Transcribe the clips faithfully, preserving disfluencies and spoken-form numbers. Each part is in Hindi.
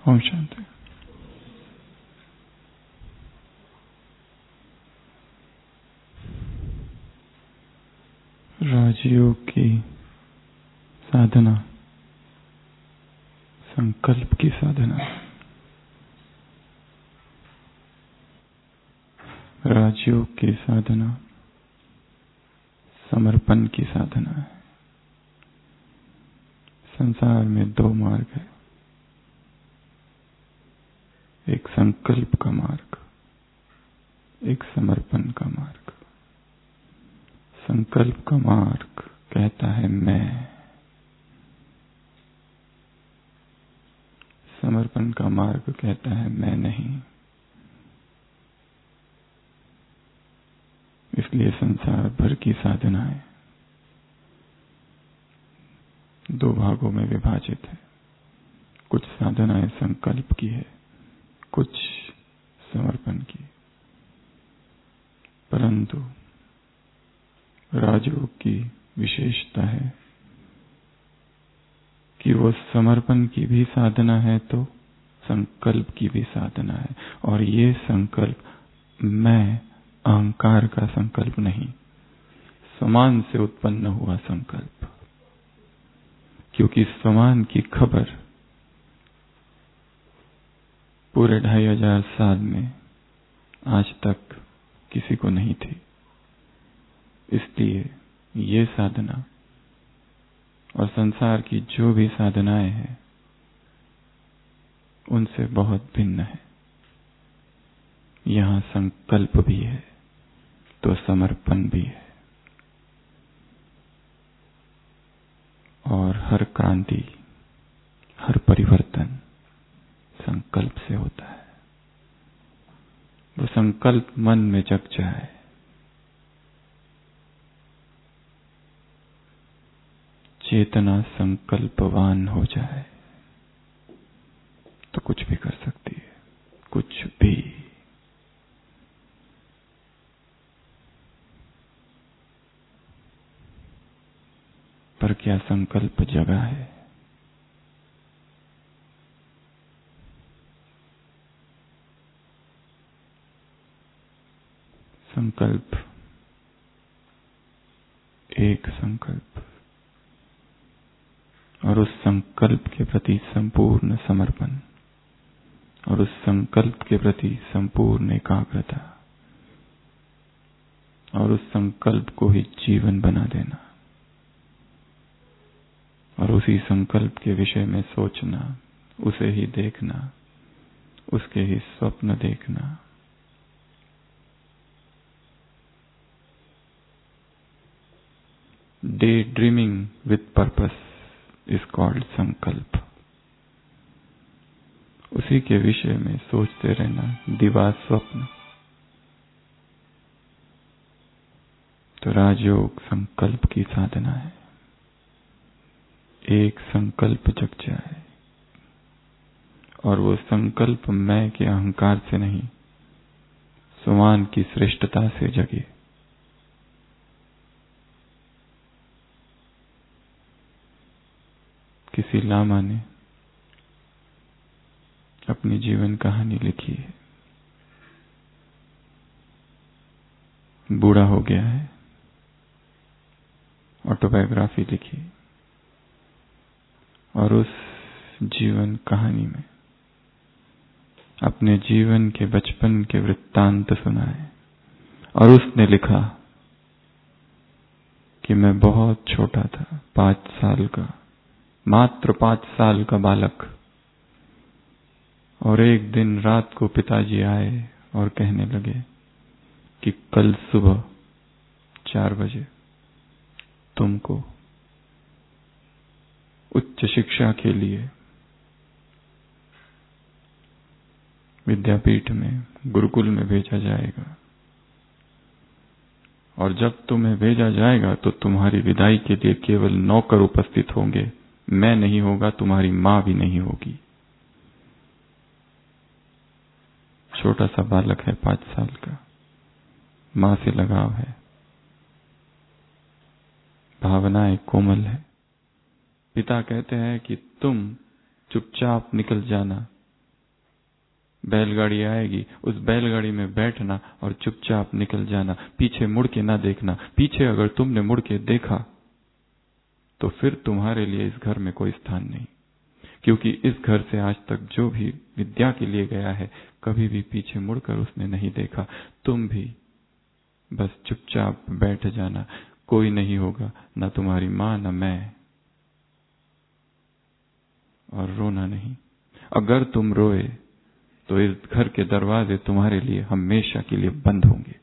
ओम शांति। राजयोग की साधना संकल्प की साधना है। राजयोग की साधना समर्पण की साधना है। संसार में दो मार्ग है, एक संकल्प का मार्ग, एक समर्पण का मार्ग। संकल्प का मार्ग कहता है मैं, समर्पण का मार्ग कहता है मैं नहीं। इसलिए संसार भर की साधनाएं दो भागों में विभाजित है। कुछ साधनाएं संकल्प की है, कुछ समर्पण की। परंतु राजयोग की विशेषता है कि वो समर्पण की भी साधना है तो संकल्प की भी साधना है। और ये संकल्प मैं अहंकार का संकल्प नहीं, समान से उत्पन्न हुआ संकल्प। क्योंकि समान की खबर पूरे ढाई हजार साल में आज तक किसी को नहीं थी। इसलिए ये साधना और संसार की जो भी साधनाएं हैं उनसे बहुत भिन्न है। यहां संकल्प भी है तो समर्पण भी है। और हर क्रांति, हर परिवर्तन संकल्प से होता है। वो संकल्प मन में जग जाए, चेतना संकल्पवान हो जाए तो कुछ भी कर सकती है, कुछ भी। पर क्या संकल्प जगा है? संकल्प, एक संकल्प और उस संकल्प के प्रति संपूर्ण समर्पण और उस संकल्प के प्रति संपूर्ण एकाग्रता और उस संकल्प को ही जीवन बना देना और उसी संकल्प के विषय में सोचना, उसे ही देखना, उसके ही स्वप्न देखना। Daydreaming with purpose is called संकल्प। उसी के विषय में सोचते रहना, दिवा स्वप्न। तो राजयोग संकल्प की साधना है। एक संकल्प जग जाए और वो संकल्प मैं के अहंकार से नहीं, समान की श्रेष्ठता से जगे। किसी लामा ने अपनी जीवन कहानी लिखी है। बूढ़ा हो गया है, ऑटोबायोग्राफी लिखी और उस जीवन कहानी में अपने जीवन के बचपन के वृत्तांत सुनाए। और उसने लिखा कि मैं बहुत छोटा था, पांच साल का, मात्र पांच साल का बालक। और एक दिन रात को पिताजी आए और कहने लगे कि कल सुबह चार बजे तुमको उच्च शिक्षा के लिए विद्यापीठ में, गुरुकुल में भेजा जाएगा। और जब तुम्हें भेजा जाएगा तो तुम्हारी विदाई के लिए केवल नौकर उपस्थित होंगे, मैं नहीं होगा, तुम्हारी मां भी नहीं होगी। छोटा सा बालक है, पांच साल का, मां से लगाव है, भावनाएं कोमल है। पिता कहते हैं कि तुम चुपचाप निकल जाना, बैलगाड़ी आएगी, उस बैलगाड़ी में बैठना और चुपचाप निकल जाना, पीछे मुड़ के ना देखना। पीछे अगर तुमने मुड़ के देखा तो फिर तुम्हारे लिए इस घर में कोई स्थान नहीं, क्योंकि इस घर से आज तक जो भी विद्या के लिए गया है, कभी भी पीछे मुड़कर उसने नहीं देखा। तुम भी बस चुपचाप बैठ जाना, कोई नहीं होगा, ना तुम्हारी मां ना मैं, और रोना नहीं। अगर तुम रोए तो इस घर के दरवाजे तुम्हारे लिए हमेशा के लिए बंद होंगे।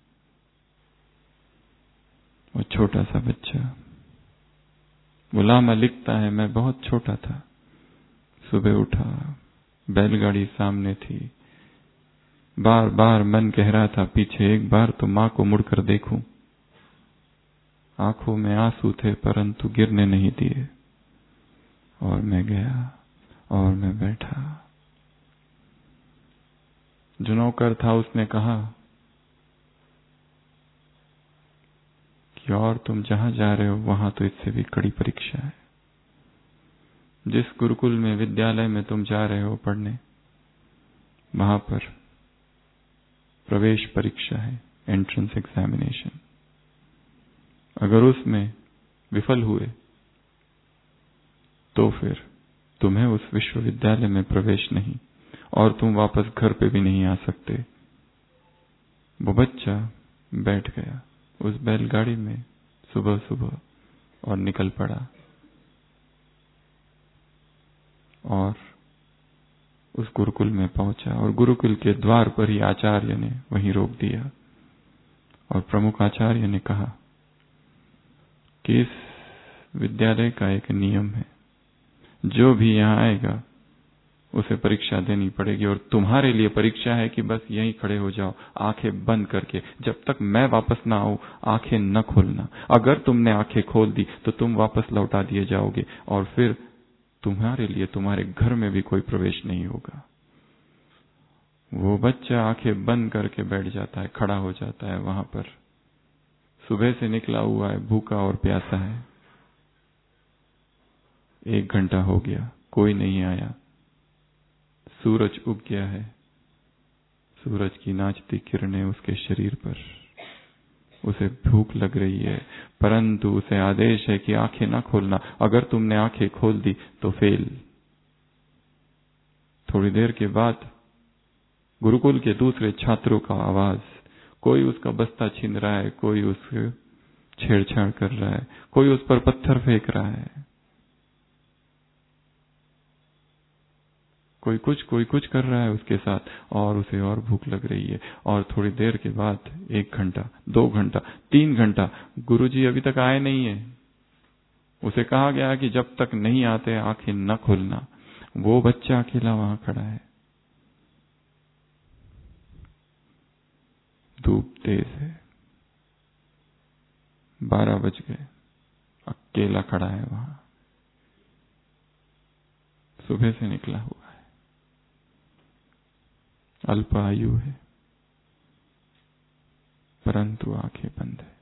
वो छोटा सा बच्चा गुलामा लिखता है, मैं बहुत छोटा था, सुबह उठा, बैलगाड़ी सामने थी, बार बार मन कह रहा था पीछे एक बार तो मां को मुड़कर देखूं। आंखों में आंसू थे परंतु गिरने नहीं दिए, और मैं गया और मैं बैठा। जो नौकर था उसने कहा कि और तुम जहां जा रहे हो वहां तो इससे भी कड़ी परीक्षा है। जिस गुरुकुल में, विद्यालय में तुम जा रहे हो पढ़ने, वहां पर प्रवेश परीक्षा है, एंट्रेंस एग्जामिनेशन। अगर उसमें विफल हुए तो फिर तुम्हें उस विश्वविद्यालय में प्रवेश नहीं, और तुम वापस घर पे भी नहीं आ सकते। वो बच्चा बैठ गया उस बैलगाड़ी में सुबह सुबह और निकल पड़ा, और उस गुरुकुल में पहुंचा, और गुरुकुल के द्वार पर ही आचार्य ने वहीं रोक दिया, और प्रमुख आचार्य ने कहा कि इस विद्यालय का एक नियम है, जो भी यहां आएगा उसे परीक्षा देनी पड़ेगी, और तुम्हारे लिए परीक्षा है कि बस यहीं खड़े हो जाओ आंखें बंद करके, जब तक मैं वापस ना आऊं आंखें न खोलना। अगर तुमने आंखें खोल दी तो तुम वापस लौटा दिए जाओगे, और फिर तुम्हारे लिए तुम्हारे घर में भी कोई प्रवेश नहीं होगा। वो बच्चा आंखें बंद करके बैठ जाता है, खड़ा हो जाता है वहां पर। सुबह से निकला हुआ है, भूखा और प्यासा है। एक घंटा हो गया, कोई नहीं आया। सूरज उग गया है, सूरज की नाचती किरणें उसके शरीर पर, उसे भूख लग रही है, परंतु उसे आदेश है कि आंखें ना खोलना। अगर तुमने आंखें खोल दी तो फेल। थोड़ी देर के बाद गुरुकुल के दूसरे छात्रों का आवाज, कोई उसका बस्ता छीन रहा है, कोई उसके छेड़छाड़ कर रहा है, कोई उस पर पत्थर फेंक रहा है, कोई कुछ कोई कुछ कर रहा है उसके साथ, और उसे और भूख लग रही है। और थोड़ी देर के बाद एक घंटा, दो घंटा, तीन घंटा, गुरुजी अभी तक आए नहीं है। उसे कहा गया कि जब तक नहीं आते आंखें न खोलना। वो बच्चा अकेला वहां खड़ा है, धूप तेज है, बारह बज गए, अकेला खड़ा है वहां, सुबह से निकला हुआ है, अल्प आयु है, परंतु आंखें बंद है।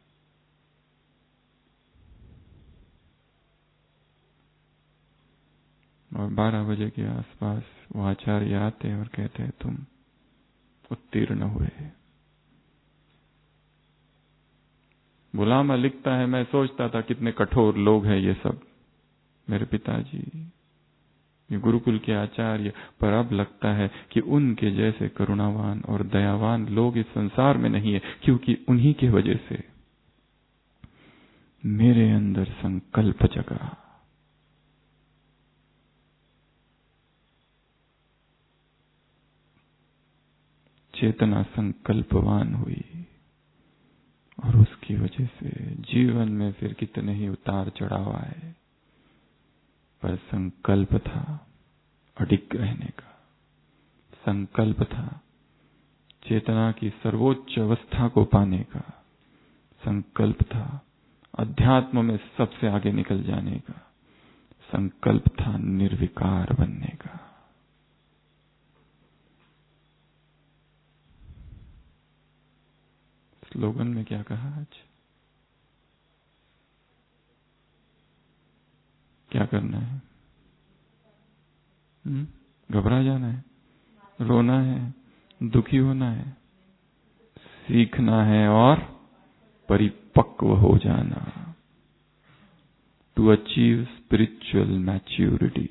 और बारह बजे के आसपास वो आचार्य आते हैं और कहते हैं तुम उत्तीर्ण हुए। गुलामा लिखता है, मैं सोचता था कितने कठोर लोग हैं ये सब, मेरे पिताजी, ये गुरुकुल के आचार्य, पर अब लगता है कि उनके जैसे करुणावान और दयावान लोग इस संसार में नहीं है, क्योंकि उन्हीं की वजह से मेरे अंदर संकल्प जगा। चेतना संकल्पवान हुई, और उसकी वजह से जीवन में फिर कितने ही उतार चढ़ाव आए, पर संकल्प था अडिग रहने का, संकल्प था चेतना की सर्वोच्च अवस्था को पाने का, संकल्प था अध्यात्म में सबसे आगे निकल जाने का, संकल्प था निर्विकार बनने का। स्लोगन में क्या कहा आज? क्या करना है? घबरा जाना है? रोना है, दुखी होना है, सीखना है और परिपक्व हो जाना। टू अचीव स्पिरिचुअल मैच्योरिटी,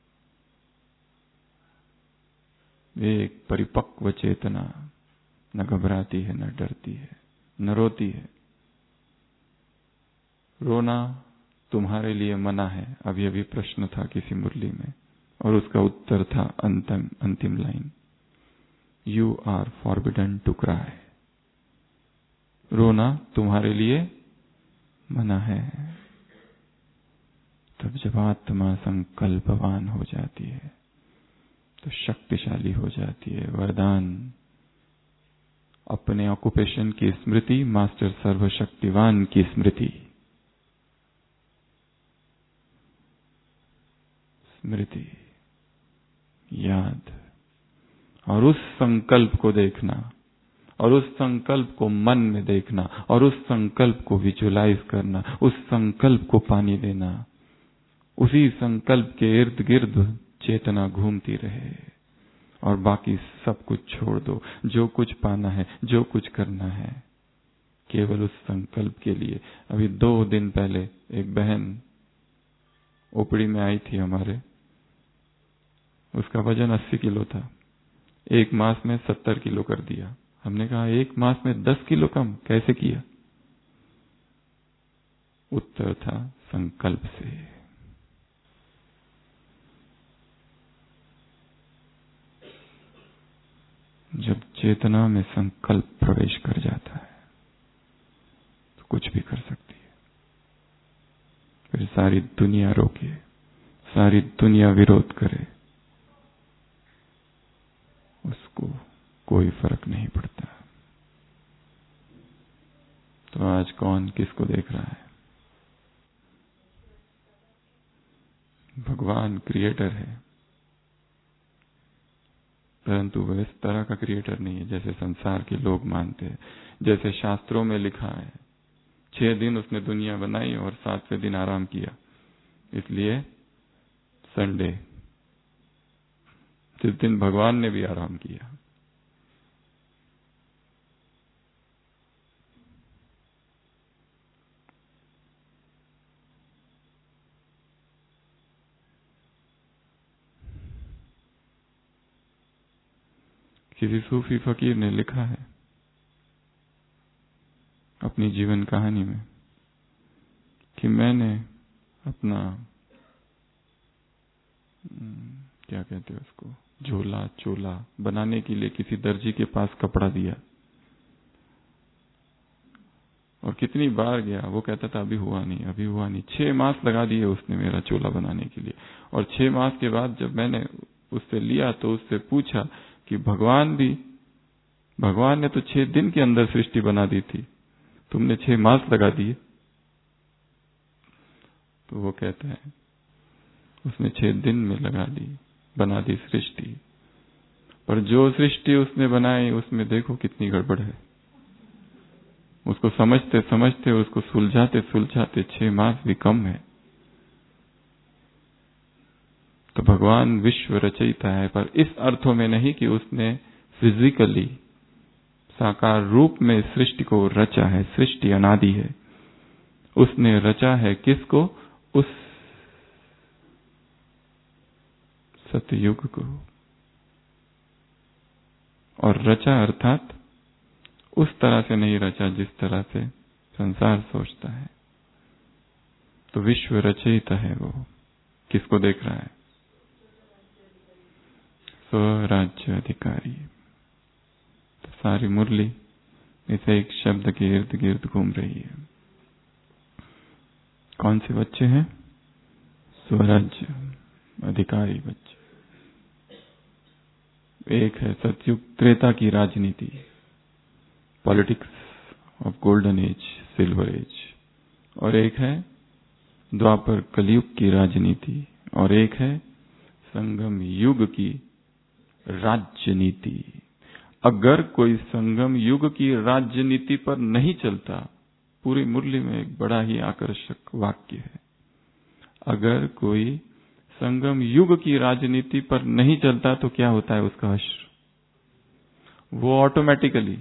एक परिपक्व चेतना न घबराती है, न डरती है, न रोती है। रोना तुम्हारे लिए मना है, अभी अभी प्रश्न था किसी मुरली में और उसका उत्तर था अंतिम अंतिम line, you are forbidden to cry. रोना तुम्हारे लिए मना है। तब जब आत्मा संकल्पवान हो जाती है तो शक्तिशाली हो जाती है। वरदान, अपने ऑक्युपेशन की स्मृति, मास्टर सर्वशक्तिवान की स्मृति। स्मृति, याद, और उस संकल्प को देखना, और उस संकल्प को मन में देखना, और उस संकल्प को विजुलाइज करना, उस संकल्प को पानी देना। उसी संकल्प के इर्द गिर्द चेतना घूमती रहे और बाकी सब कुछ छोड़ दो। जो कुछ पाना है, जो कुछ करना है, केवल उस संकल्प के लिए। अभी दो दिन पहले एक बहन ओपड़ी में आई थी हमारे, उसका वजन अस्सी किलो था, एक मास में सत्तर किलो कर दिया। हमने कहा एक मास में दस किलो कम कैसे किया? उत्तर था संकल्प से। जब चेतना में संकल्प प्रवेश कर जाता है तो कुछ भी कर सकती है। फिर सारी दुनिया रोके, सारी दुनिया विरोध करे, उसको कोई फर्क नहीं पड़ता। तो आज कौन किसको देख रहा है? भगवान क्रिएटर है, परंतु वह इस तरह का क्रिएटर नहीं है जैसे संसार के लोग मानते हैं। जैसे शास्त्रों में लिखा है, छह दिन उसने दुनिया बनाई और सातवें दिन आराम किया, इसलिए संडे, जिस दिन भगवान ने भी आराम किया। किसी सूफी फकीर ने लिखा है अपनी जीवन कहानी में कि मैंने अपना क्या कहते हैं उसको, झोला चोला बनाने के लिए किसी दर्जी के पास कपड़ा दिया और कितनी बार गया, वो कहता था अभी हुआ नहीं, अभी हुआ नहीं। छह मास लगा दिए उसने मेरा चोला बनाने के लिए। और छह मास के बाद जब मैंने उससे लिया तो उससे पूछा कि भगवान भी, भगवान ने तो छह दिन के अंदर सृष्टि बना दी थी, तुमने छह मास लगा दिए। तो वो कहता है उसने छह दिन में लगा दी, बना दी सृष्टि, पर जो सृष्टि उसने बनाई उसमें देखो कितनी गड़बड़ है। उसको समझते समझते, उसको सुलझाते सुलझाते छह मास भी कम है। तो भगवान विश्व रचयिता है, पर इस अर्थों में नहीं कि उसने फिजिकली साकार रूप में सृष्टि को रचा है। सृष्टि अनादि है, उसने रचा है किसको? उस सतयुग को। और रचा अर्थात उस तरह से नहीं रचा जिस तरह से संसार सोचता है। तो विश्व रचयिता है वो। किसको देख रहा है? स्वराज्य अधिकारी। तो सारी मुरली इस एक शब्द के इर्द गिर्द घूम रही है। कौन से बच्चे हैं? स्वराज्य अधिकारी बच्चे। एक है सतयुग त्रेता की राजनीति, politics of golden age, silver age, और एक है द्वापर कलयुग की राजनीति, और एक है संगम युग की राजनीति। अगर कोई संगम युग की राजनीति पर नहीं चलता, पूरी मुरली में एक बड़ा ही आकर्षक वाक्य है, अगर कोई संगम युग की राजनीति पर नहीं चलता तो क्या होता है उसका हश्र? वो ऑटोमेटिकली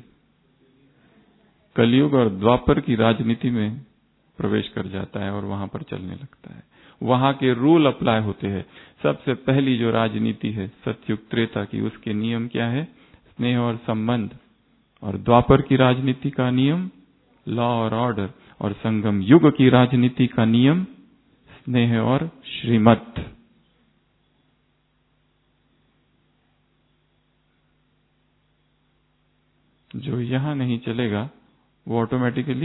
कलयुग और द्वापर की राजनीति में प्रवेश कर जाता है और वहां पर चलने लगता है। वहां के रूल अप्लाई होते हैं। सबसे पहली जो राजनीति है सतयुग त्रेता की, उसके नियम क्या है? स्नेह और संबंध। और द्वापर की राजनीति का नियम लॉ और ऑर्डर। और संगम युग की राजनीति का नियम स्नेह और श्रीमत। जो यहां नहीं चलेगा वो ऑटोमेटिकली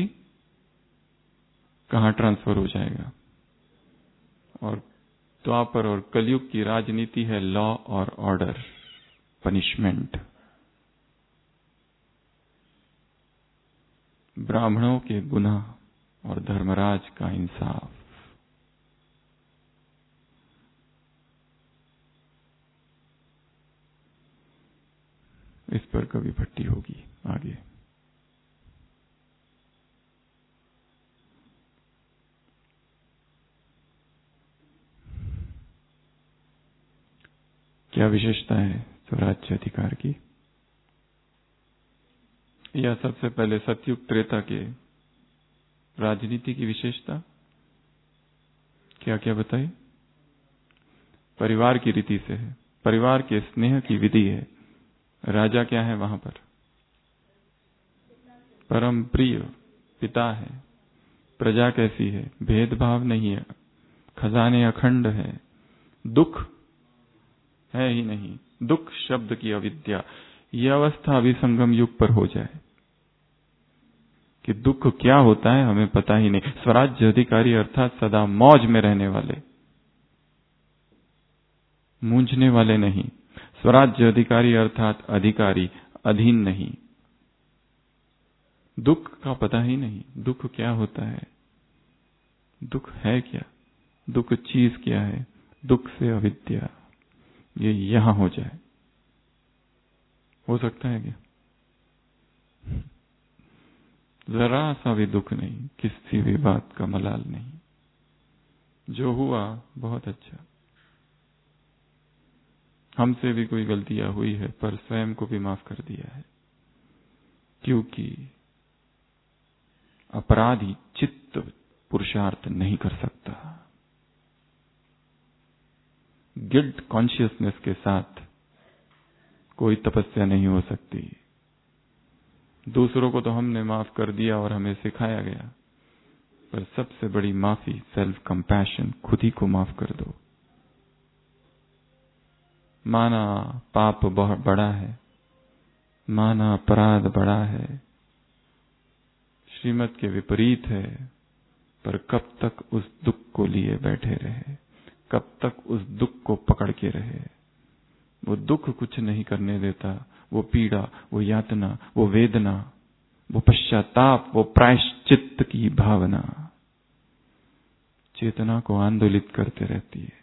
कहां ट्रांसफर हो जाएगा? और द्वापर और कलयुग की राजनीति है लॉ और ऑर्डर, पनिशमेंट। ब्राह्मणों के गुनाह और धर्मराज का इंसाफ। इस पर कभी भट्टी होगी आगे। क्या विशेषता है स्वराज्य अधिकार की? या सबसे पहले सतयुग त्रेता के राजनीति की विशेषता क्या क्या बताई? परिवार की रीति से है, परिवार के स्नेह की विधि है। राजा क्या है वहां पर? परम प्रिय पिता है। प्रजा कैसी है? भेदभाव नहीं है, खजाने अखंड है, दुख है ही नहीं, दुख शब्द की अविद्या। यह अवस्था अभी संगम युग पर हो जाए कि दुख क्या होता है हमें पता ही नहीं। स्वराज्य अधिकारी अर्थात सदा मौज में रहने वाले, मूंझने वाले नहीं। स्वराज्य अधिकारी अर्थात अधिकारी, अधीन नहीं। दुख का पता ही नहीं, दुख क्या होता है, दुख है क्या, दुख चीज क्या है, दुख से अविद्या। ये यहां हो जाए, हो सकता है क्या? जरा सा भी दुख नहीं, किसी भी बात का मलाल नहीं। जो हुआ बहुत अच्छा। हमसे भी कोई गलतियां हुई है पर स्वयं को भी माफ कर दिया है, क्योंकि अपराधी चित्त पुरुषार्थ नहीं कर सकता। गिल्ट कॉन्शियसनेस के साथ कोई तपस्या नहीं हो सकती। दूसरों को तो हमने माफ कर दिया और हमें सिखाया गया, पर सबसे बड़ी माफी सेल्फ कंपैशन, खुद ही को माफ कर दो। माना पाप बहुत बड़ा है, माना अपराध बड़ा है, श्रीमत के विपरीत है, पर कब तक उस दुख को लिए बैठे रहे, कब तक उस दुख को पकड़ के रहे? वो दुख कुछ नहीं करने देता। वो पीड़ा, वो यातना, वो वेदना, वो पश्चाताप, वो प्रायश्चित्त की भावना चेतना को आंदोलित करते रहती है।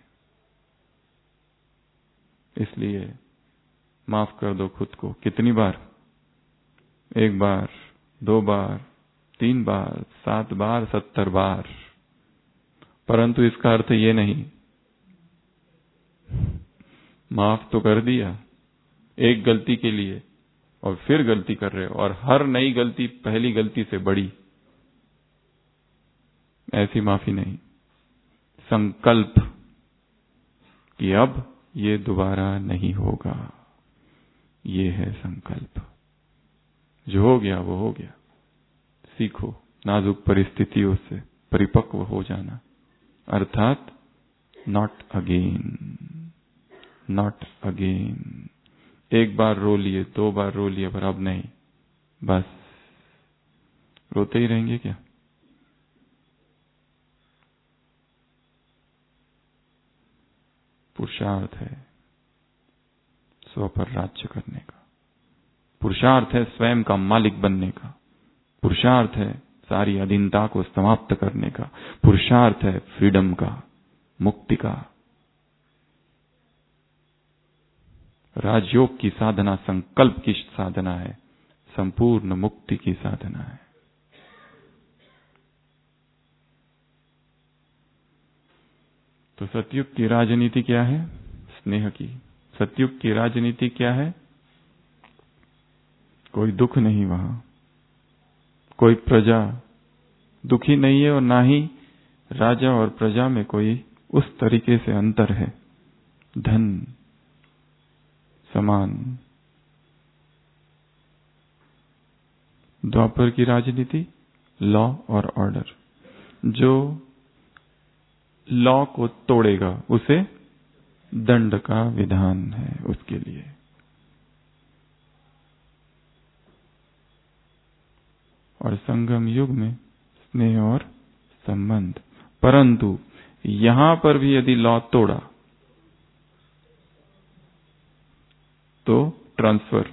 इसलिए माफ कर दो खुद को। कितनी बार? एक बार, दो बार, तीन बार, सात बार, सत्तर बार। परंतु इसका अर्थ ये नहीं माफ तो कर दिया एक गलती के लिए और फिर गलती कर रहे हो, और हर नई गलती पहली गलती से बड़ी। ऐसी माफी नहीं। संकल्प कि अब ये दोबारा नहीं होगा, ये है संकल्प। जो हो गया वो हो गया। सीखो नाजुक परिस्थितियों से परिपक्व हो जाना, अर्थात नॉट अगेन, नॉट अगेन। एक बार रो लिए, दो बार रो लिए, पर अब नहीं। बस रोते ही रहेंगे क्या? पुरुषार्थ है स्व पर राज्य करने का, पुरुषार्थ है स्वयं का मालिक बनने का, पुरुषार्थ है सारी अधीनता को समाप्त करने का, पुरुषार्थ है फ्रीडम का, मुक्ति का। राजयोग की साधना संकल्प की साधना है, संपूर्ण मुक्ति की साधना है। तो सतयुग की राजनीति क्या है? स्नेह की। सतयुग की राजनीति क्या है? कोई दुख नहीं वहां, कोई प्रजा दुखी नहीं है और ना ही राजा और प्रजा में कोई उस तरीके से अंतर है। धन समान। द्वापर की राजनीति लॉ और ऑर्डर। जो लॉ को तोड़ेगा उसे दंड का विधान है उसके लिए। और संगम युग में स्नेह और संबंध। परंतु यहां पर भी यदि लॉ तोड़ा तो ट्रांसफर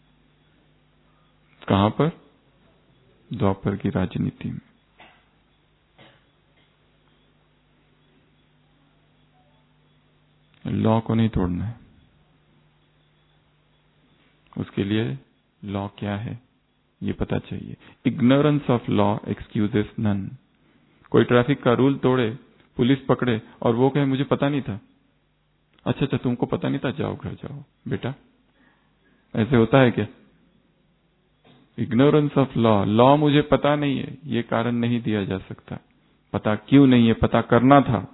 कहां पर? द्वापर की राजनीति में। लॉ को नहीं तोड़ना है। उसके लिए लॉ क्या है ये पता चाहिए। Ignorance of law excuses none. कोई ट्रैफिक का रूल तोड़े, पुलिस पकड़े और वो कहे मुझे पता नहीं था। अच्छा अच्छा तुमको पता नहीं था, जाओ घर जाओ बेटा। ऐसे होता है क्या? Ignorance of law. लॉ मुझे पता नहीं है ये कारण नहीं दिया जा सकता। पता क्यों नहीं है? पता करना था।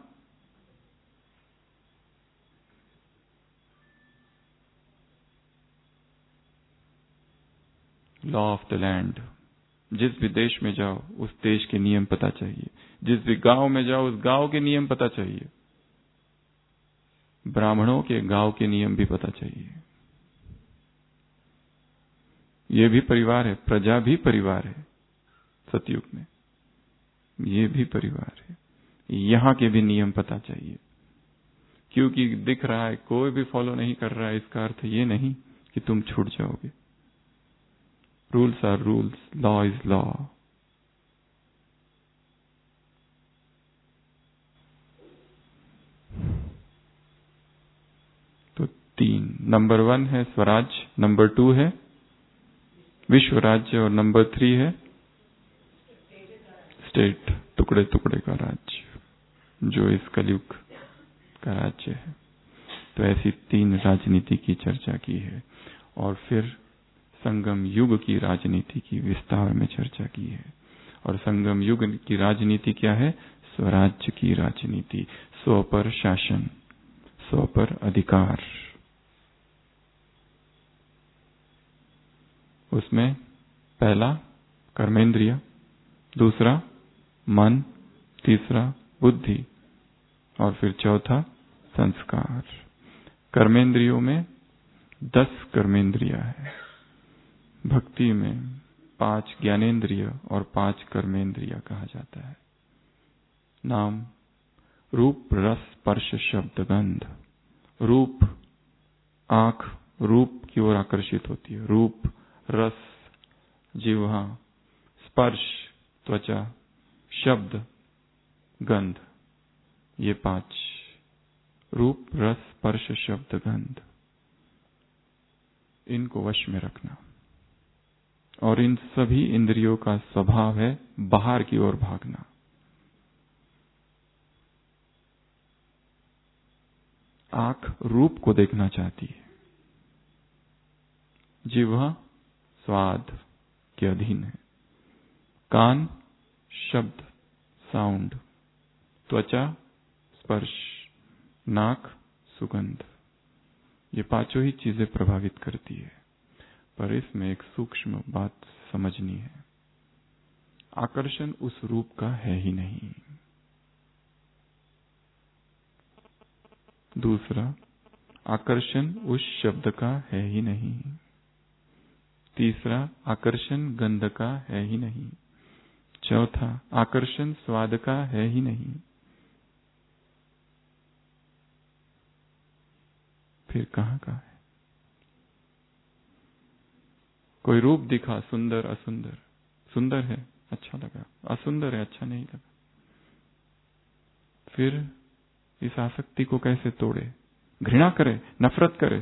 Law of the land. जिस भी देश में जाओ उस देश के नियम पता चाहिए। जिस भी गांव में जाओ उस गांव के नियम पता चाहिए। ब्राह्मणों के गांव के नियम भी पता चाहिए। ये भी परिवार है, प्रजा भी परिवार है सतयुग में। ये भी परिवार है। यहां के भी नियम पता चाहिए। क्योंकि दिख रहा है कोई भी फॉलो नहीं कर रहा है, इसका अर्थ ये नहीं कि तुम छूट जाओगे। Rules are rules, law is law. तो तीन, नंबर वन है स्वराज, नंबर टू है विश्व राज्य और नंबर थ्री है स्टेट, टुकड़े टुकड़े का राज्य जो इस कलयुग का राज्य है। तो ऐसी तीन राजनीति की चर्चा की है और फिर संगम युग की राजनीति की विस्तार में चर्चा की है। और संगम युग की राजनीति क्या है? स्वराज्य की राजनीति। स्व पर शासन, स्व पर अधिकार। उसमें पहला कर्मेंद्रिय, दूसरा मन, तीसरा बुद्धि और फिर चौथा संस्कार। कर्मेंद्रियों में दस कर्मेंद्रिया है। भक्ति में पांच ज्ञानेंद्रिय और पांच कर्मेंद्रिय कहा जाता है। नाम रूप, रस, स्पर्श, शब्द, गंध। रूप, आंख रूप की ओर आकर्षित होती है। रूप, रस, जिह्वा, स्पर्श, त्वचा, शब्द, गंध। ये पांच। रूप, रस, स्पर्श, शब्द, गंध। इनको वश में रखना। और इन सभी इंद्रियों का स्वभाव है बाहर की ओर भागना। आंख रूप को देखना चाहती है। जिह्वा स्वाद के अधीन है। कान शब्द, साउंड। त्वचा स्पर्श, नाक सुगंध। ये पांचों ही चीजें प्रभावित करती है। पर इसमें एक सूक्ष्म बात समझनी है। आकर्षण उस रूप का है ही नहीं। दूसरा, आकर्षण उस शब्द का है ही नहीं। तीसरा, आकर्षण गंध का है ही नहीं। चौथा, आकर्षण स्वाद का है ही नहीं। फिर कहां का है? कोई रूप दिखा, सुंदर असुंदर। सुंदर है अच्छा लगा, असुंदर है अच्छा नहीं लगा। फिर इस आसक्ति को कैसे तोड़े? घृणा करे, नफरत करे।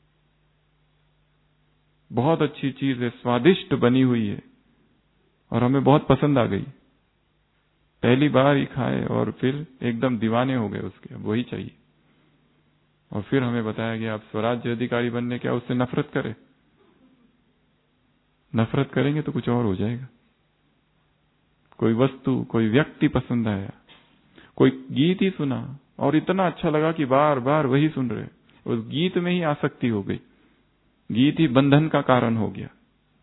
बहुत अच्छी चीज है, स्वादिष्ट बनी हुई है और हमें बहुत पसंद आ गई। पहली बार ही खाए और फिर एकदम दीवाने हो गए उसके, अब वही चाहिए। और फिर हमें बताया गया आप स्वराज्य अधिकारी बनने क्या उससे नफरत करे। नफरत करेंगे तो कुछ और हो जाएगा। कोई वस्तु, कोई व्यक्ति पसंद आया, कोई गीत ही सुना और इतना अच्छा लगा कि बार बार वही सुन रहे, उस गीत में ही आसक्ति हो गई, गीत ही बंधन का कारण हो गया।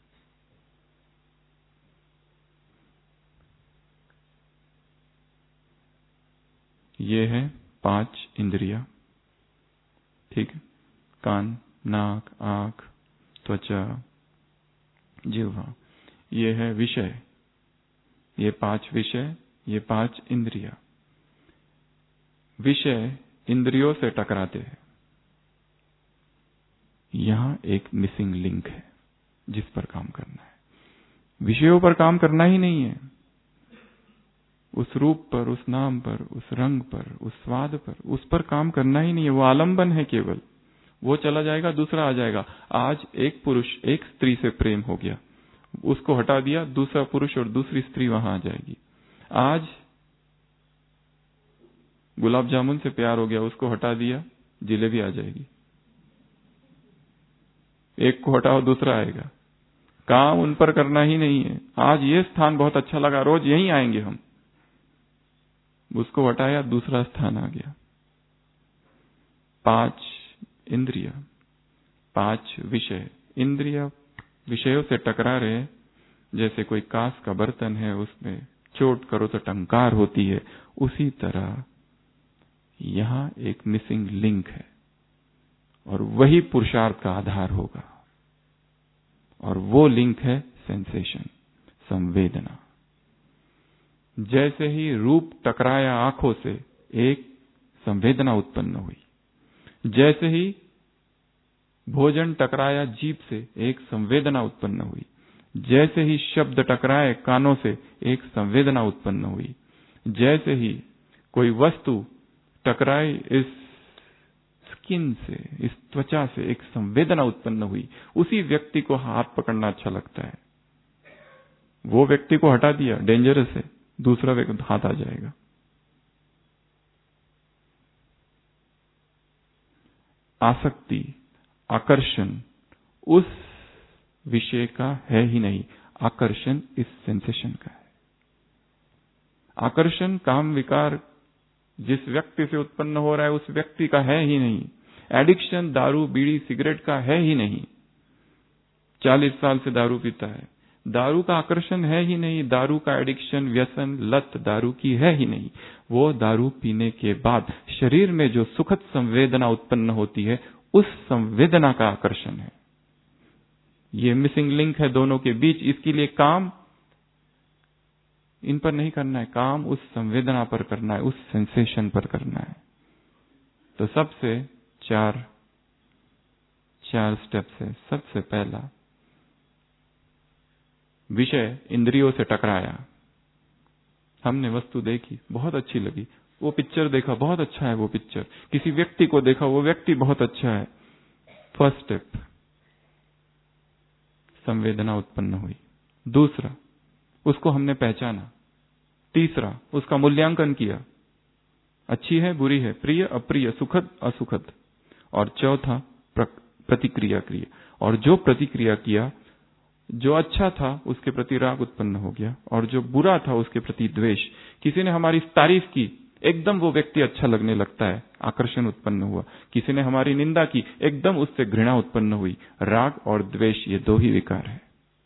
ये है पांच इंद्रियां, ठीक है, कान, नाक, आंख, त्वचा, जिह्वा। ये है विषय, ये पांच विषय, ये पांच इंद्रियां। विषय इंद्रियों से टकराते हैं। यहां एक मिसिंग लिंक है जिस पर काम करना है। विषयों पर काम करना ही नहीं है, उस रूप पर, उस नाम पर, उस रंग पर, उस स्वाद पर, उस पर काम करना ही नहीं है। वो आलंबन है केवल, वो चला जाएगा, दूसरा आ जाएगा। आज एक पुरुष एक स्त्री से प्रेम हो गया, उसको हटा दिया, दूसरा पुरुष और दूसरी स्त्री वहां आ जाएगी। आज गुलाब जामुन से प्यार हो गया, उसको हटा दिया, जिलेबी आ जाएगी। एक को हटाओ, दूसरा आएगा। काम उन पर करना ही नहीं है। आज ये स्थान बहुत अच्छा लगा, रोज यहीं आएंगे हम, उसको हटाया, दूसरा स्थान आ गया। पांच इंद्रिया, पांच विषय। इंद्रिया विषयों से टकरा रहे, जैसे कोई कांच का बर्तन है, उसमें चोट करो तो टंकार होती है, उसी तरह यहां एक मिसिंग लिंक है और वही पुरुषार्थ का आधार होगा। और वो लिंक है सेंसेशन, संवेदना। जैसे ही रूप टकराया आंखों से, एक संवेदना उत्पन्न हुई। जैसे ही भोजन टकराया जीभ से, एक संवेदना उत्पन्न हुई। जैसे ही शब्द टकराए कानों से, एक संवेदना उत्पन्न हुई। जैसे ही कोई वस्तु टकराई इस स्किन से, इस त्वचा से, एक संवेदना उत्पन्न हुई। उसी व्यक्ति को हाथ पकड़ना अच्छा लगता है, वो व्यक्ति को हटा दिया, डेंजरस है, दूसरा व्यक्ति हाथ आ जाएगा। आसक्ति, आकर्षण उस विषय का है ही नहीं, आकर्षण इस सेंसेशन का है। आकर्षण, काम विकार जिस व्यक्ति से उत्पन्न हो रहा है उस व्यक्ति का है ही नहीं। एडिक्शन दारू, बीड़ी, सिगरेट का है ही नहीं। चालीस साल से दारू पीता है, दारू का आकर्षण है ही नहीं, दारू का एडिक्शन, व्यसन, लत दारू की है ही नहीं। वो दारू पीने के बाद शरीर में जो सुखद संवेदना उत्पन्न होती है, उस संवेदना का आकर्षण है। ये मिसिंग लिंक है दोनों के बीच। इसके लिए काम इन पर नहीं करना है, काम उस संवेदना पर करना है, उस सेंसेशन पर करना है। तो सबसे चार चार स्टेप्स है। सबसे पहला, विषय इंद्रियों से टकराया, हमने वस्तु देखी, बहुत अच्छी लगी, वो पिक्चर देखा, बहुत अच्छा है वो पिक्चर, किसी व्यक्ति को देखा, वो व्यक्ति बहुत अच्छा है। फर्स्ट स्टेप, संवेदना उत्पन्न हुई। दूसरा, उसको हमने पहचाना। तीसरा, उसका मूल्यांकन किया, अच्छी है, बुरी है, प्रिय, अप्रिय, सुखद, असुखद। और चौथा, प्रतिक्रिया किया। और जो प्रतिक्रिया किया, जो अच्छा था उसके प्रति राग उत्पन्न हो गया, और जो बुरा था उसके प्रति द्वेष। किसी ने हमारी तारीफ की, एकदम वो व्यक्ति अच्छा लगने लगता है, आकर्षण उत्पन्न हुआ। किसी ने हमारी निंदा की, एकदम उससे घृणा उत्पन्न हुई। राग और द्वेष, ये दो ही विकार है।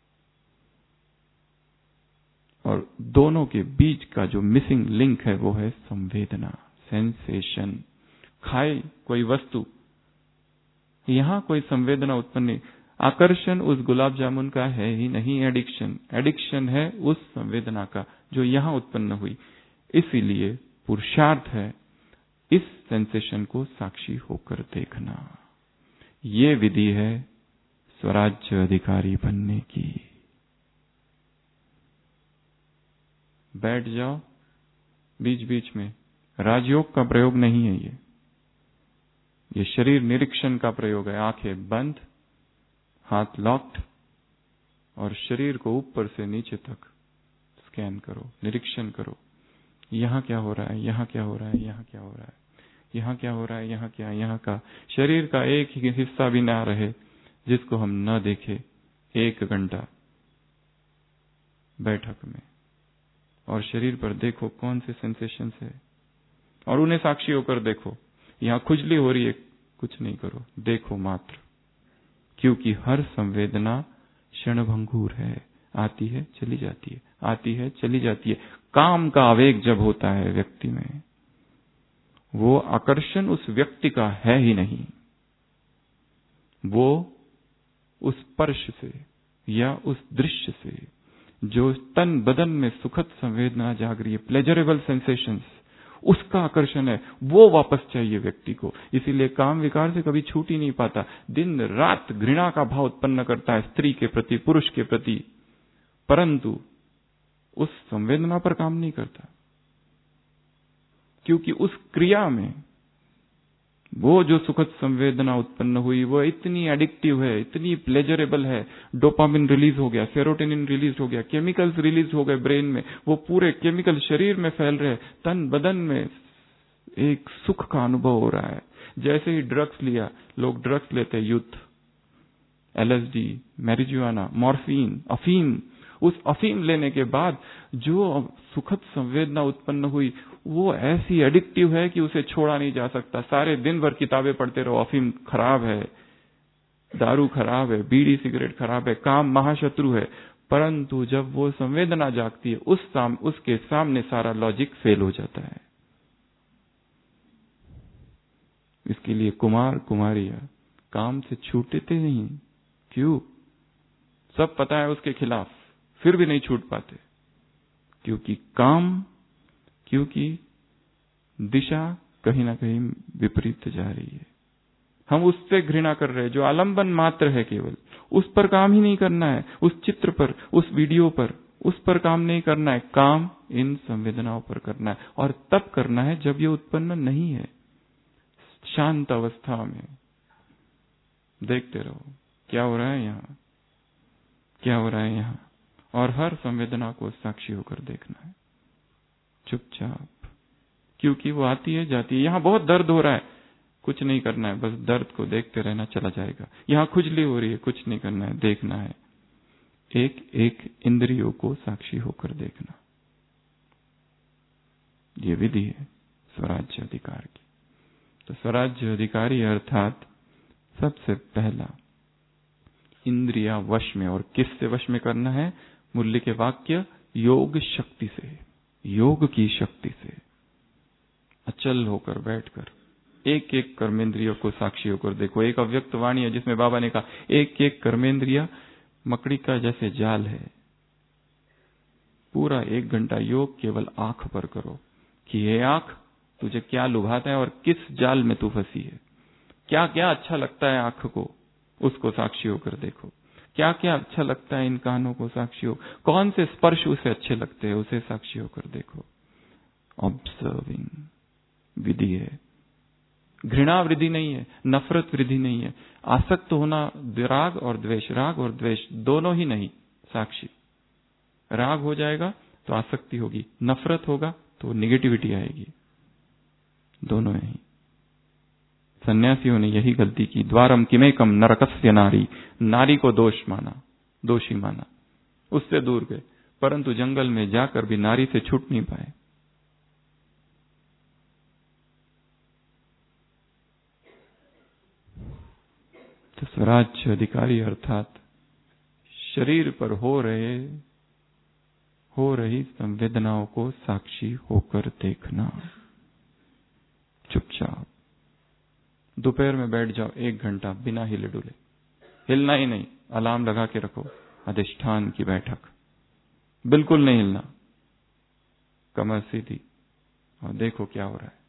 और दोनों के बीच का जो मिसिंग लिंक है वो है संवेदना, सेंसेशन। खाए कोई वस्तु, यहां कोई संवेदना उत्पन्न नहीं। आकर्षण उस गुलाब जामुन का है ही नहीं, एडिक्शन एडिक्शन है उस संवेदना का जो यहां उत्पन्न हुई। इसीलिए पुरुषार्थ है इस सेंसेशन को साक्षी होकर देखना। ये विधि है स्वराज्य अधिकारी बनने की। बैठ जाओ बीच बीच में, राजयोग का प्रयोग नहीं है ये ये शरीर निरीक्षण का प्रयोग है। आंखें बंद, हाथ लॉक्ड, और शरीर को ऊपर से नीचे तक स्कैन करो, निरीक्षण करो। यहां क्या हो रहा है, यहां क्या हो रहा है, यहां क्या हो रहा है, यहां क्या हो रहा है, यहां क्या, यहां का शरीर का एक ही हिस्सा भी ना रहे जिसको हम न देखे एक घंटा। बैठक में, और शरीर पर देखो कौन से सेंसेशंस है, और उन्हें साक्षी होकर देखो। यहां खुजली हो रही है, कुछ नहीं करो, देखो मात्र, क्योंकि हर संवेदना क्षणभंगुर है, आती है चली जाती है, आती है चली जाती है। काम का आवेग जब होता है व्यक्ति में, वो आकर्षण उस व्यक्ति का है ही नहीं, वो उस स्पर्श से या उस दृश्य से जो तन बदन में सुखद संवेदना जाग रही है, प्लेजरेबल सेंसेशंस, उसका आकर्षण है, वो वापस चाहिए व्यक्ति को। इसीलिए काम विकार से कभी छूट ही नहीं पाता, दिन रात घृणा का भाव उत्पन्न करता है स्त्री के प्रति, पुरुष के प्रति, परंतु उस संवेदना पर काम नहीं करता, क्योंकि उस क्रिया में वो जो सुखद संवेदना उत्पन्न हुई वो इतनी एडिक्टिव है, इतनी प्लेजरेबल है। डोपामिन रिलीज हो गया, सेरोटोनिन रिलीज हो गया, केमिकल्स रिलीज हो गए ब्रेन में, वो पूरे केमिकल शरीर में फैल रहे, तन बदन में एक सुख का अनुभव हो रहा है। जैसे ही ड्रग्स लिया, लोग ड्रग्स लेते, यूथ, एलएसडी, मैरिजुआना, मॉर्फिन, अफीम, उस अफीम लेने के बाद जो सुखद संवेदना उत्पन्न हुई वो ऐसी एडिक्टिव है कि उसे छोड़ा नहीं जा सकता। सारे दिन भर किताबें पढ़ते रहो, अफीम खराब है, दारू खराब है, बीड़ी सिगरेट खराब है, काम महाशत्रु है, परंतु जब वो संवेदना जागती है, उस साम, उसके सामने सारा लॉजिक फेल हो जाता है। इसके लिए कुमार कुमारियां काम से छूटते नहीं। क्यों? सब पता है उसके खिलाफ, फिर भी नहीं छूट पाते, क्योंकि काम, क्योंकि दिशा कहीं ना कहीं विपरीत जा रही है। हम उससे घृणा कर रहे हैं जो आलंबन मात्र है, केवल उस पर काम ही नहीं करना है, उस चित्र पर, उस वीडियो पर, उस पर काम नहीं करना है। काम इन संवेदनाओं पर करना है, और तब करना है जब ये उत्पन्न नहीं है। शांत अवस्था में देखते रहो क्या हो रहा है यहाँ, क्या हो रहा है यहाँ, और हर संवेदना को साक्षी होकर देखना है चुपचाप, क्योंकि वो आती है जाती है। यहां बहुत दर्द हो रहा है, कुछ नहीं करना है, बस दर्द को देखते रहना, चला जाएगा। यहां खुजली हो रही है, कुछ नहीं करना है, देखना है, एक एक इंद्रियों को साक्षी होकर देखना। ये विधि है स्वराज्य अधिकार की। तो स्वराज्य अधिकारी अर्थात सबसे पहला इंद्रिया वश में, और किससे वश में करना है? मूल्य के वाक्य योग शक्ति से, योग की शक्ति से अचल होकर बैठकर एक एक कर्मेंद्रियों को साक्षी होकर देखो। एक अव्यक्त वाणी है जिसमें बाबा ने कहा एक एक कर्मेंद्रिया मकड़ी का जैसे जाल है। पूरा एक घंटा योग केवल आंख पर करो कि ये आंख तुझे क्या लुभाता है और किस जाल में तू फंसी है। क्या क्या अच्छा लगता है आंख को, उसको साक्षी होकर देखो। क्या क्या अच्छा लगता है इन कानों को, साक्षी हो। कौन से स्पर्श उसे अच्छे लगते हैं, उसे साक्षी होकर देखो। ऑब्जर्विंग विधि है, घृणा वृद्धि नहीं है, नफरत वृद्धि नहीं है। आसक्त होना राग और द्वेष, राग और द्वेष दोनों ही नहीं, साक्षी। राग हो जाएगा तो आसक्ति होगी, नफरत होगा तो निगेटिविटी आएगी, दोनों ही। सन्यासियों ने यही गलती की। द्वारम किमेकम नरकस्य नारी, नारी को दोष माना, दोषी माना, उससे दूर गए, परंतु जंगल में जाकर भी नारी से छूट नहीं पाए। तो स्वराज्य अधिकारी अर्थात शरीर पर हो रहे हो रही संवेदनाओं को साक्षी होकर देखना चुपचाप। दोपहर में बैठ जाओ एक घंटा बिना हिले डुले, हिलना ही नहीं, अलार्म लगा के रखो, अधिष्ठान की बैठक, बिल्कुल नहीं हिलना, कमर सीधी, और देखो क्या हो रहा है।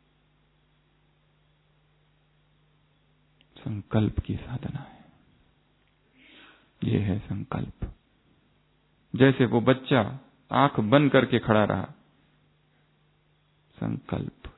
संकल्प की साधना है, ये है संकल्प। जैसे वो बच्चा आंख बंद करके खड़ा रहा, संकल्प।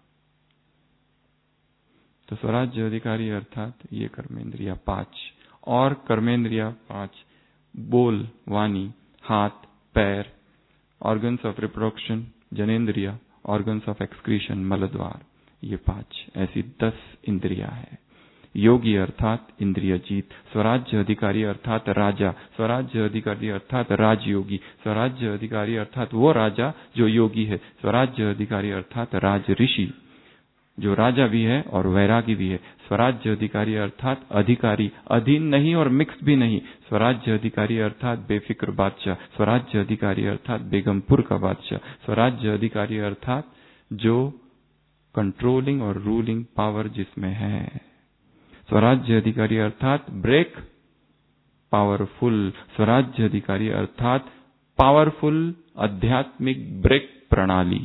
तो स्वराज्य अधिकारी अर्थात ये कर्मेंद्रिया पांच, और कर्मेंद्रिया पांच बोल, वाणी, हाथ, पैर, ऑर्गन्स ऑफ रिप्रोडक्शन, जनेन्द्रिया, ऑर्गन्स ऑफ एक्सक्रीशन, मलद्वार, ये पांच, ऐसी दस इंद्रिया है। योगी अर्थात इंद्रिय जीत, स्वराज्य अधिकारी अर्थात राजा, स्वराज्य अधिकारी अर्थात राजयोगी, स्वराज्य अधिकारी अर्थात वो राजा जो योगी है, स्वराज्य अधिकारी अर्थात राज ऋषि जो राजा भी है और वैरागी भी है, स्वराज्य अधिकारी अर्थात अधिकारी, अधीन नहीं और मिक्स भी नहीं, स्वराज्य अधिकारी अर्थात बेफिक्र बादशाह, स्वराज्य अधिकारी अर्थात बेगमपुर का बादशाह, स्वराज्य अधिकारी अर्थात जो कंट्रोलिंग और रूलिंग पावर जिसमें है, स्वराज्य अधिकारी अर्थात ब्रेक पावरफुल, स्वराज्य अधिकारी अर्थात पावरफुल आध्यात्मिक ब्रेक प्रणाली।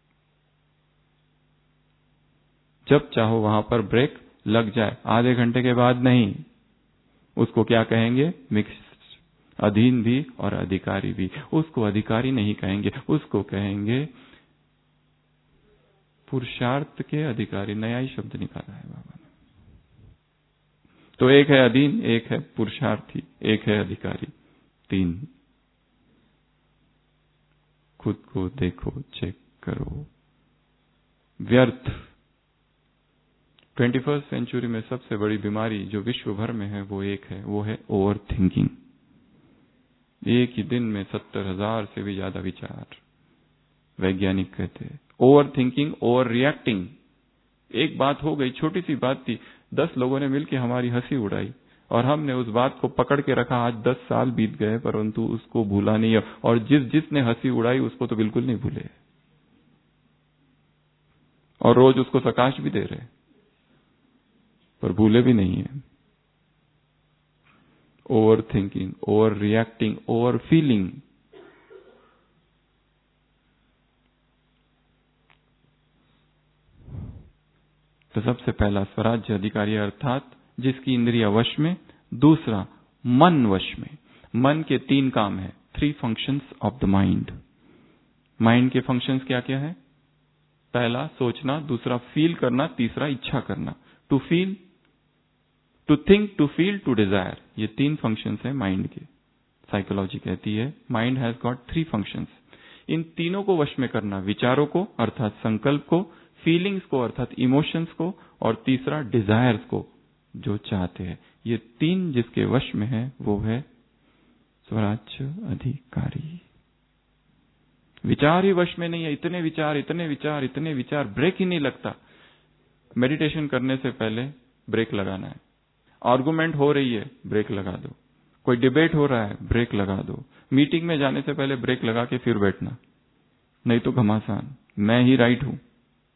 जब चाहो वहां पर ब्रेक लग जाए, आधे घंटे के बाद नहीं। उसको क्या कहेंगे? मिक्स, अधीन भी और अधिकारी भी। उसको अधिकारी नहीं कहेंगे, उसको कहेंगे पुरुषार्थ के अधिकारी। नया ही शब्द निकाला है बाबा ने। तो एक है अधीन, एक है पुरुषार्थी, एक है अधिकारी, तीन। खुद को देखो, चेक करो। व्यर्थ ट्वेंटी फर्स्ट सेंचुरी में सबसे बड़ी बीमारी जो विश्व भर में है वो एक है, वो है ओवर थिंकिंग। एक ही दिन में सत्तर हजार से भी ज्यादा विचार, वैज्ञानिक कहते हैं। Overthinking, overreacting. एक बात हो गई, छोटी सी बात थी, दस लोगों ने मिलकर हमारी हंसी उड़ाई और हमने उस बात को पकड़ के रखा। आज दस साल बीत गए परंतु उसको भूला नहीं है, और जिस जिसने हंसी उड़ाई उसको तो बिल्कुल नहीं भूले, और रोज उसको प्रकाश भी दे रहे, पर भूले भी नहीं है। Overthinking, overreacting, over feeling. तो सबसे पहला स्वराज्य अधिकारी अर्थात जिसकी इंद्रिया वश में, दूसरा मन वश में। मन के तीन काम है, three functions of the mind. Mind के फंक्शंस क्या क्या है? पहला सोचना, दूसरा फील करना, तीसरा इच्छा करना। To feel, to think, to feel, to desire, ये तीन फंक्शंस है माइंड के। साइकोलॉजी कहती है mind has got three functions. इन तीनों को वश में करना, विचारों को अर्थात संकल्प को, फीलिंग्स को अर्थात इमोशंस को, और तीसरा डिजायर्स को जो चाहते हैं। ये तीन जिसके वश में है वो है स्वराज्य अधिकारी। विचार ही वश में नहीं है। इतने विचार, इतने विचार, इतने विचार, ब्रेक ही नहीं लगता। मेडिटेशन करने से पहले ब्रेक लगाना है। आर्गुमेंट हो रही है, ब्रेक लगा दो। कोई डिबेट हो रहा है, ब्रेक लगा दो। मीटिंग में जाने से पहले ब्रेक लगा के फिर बैठना, नहीं तो घमासान, मैं ही राइट हूं।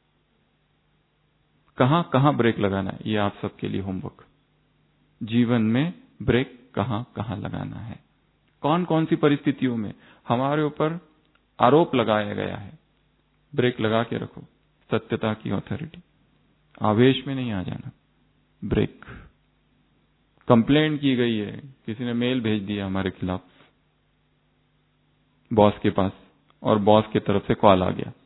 कहां कहां ब्रेक लगाना है, ये आप सबके लिए होमवर्क। जीवन में ब्रेक कहां कहां लगाना है, कौन कौन सी परिस्थितियों में हमारे ऊपर आरोप लगाया गया है, ब्रेक लगा के रखो। सत्यता की ऑथोरिटी, आवेश में नहीं आ जाना। ब्रेक। कंप्लेंट की गई है, किसी ने मेल भेज दिया हमारे खिलाफ बॉस के पास, और बॉस की तरफ से कॉल आ गया।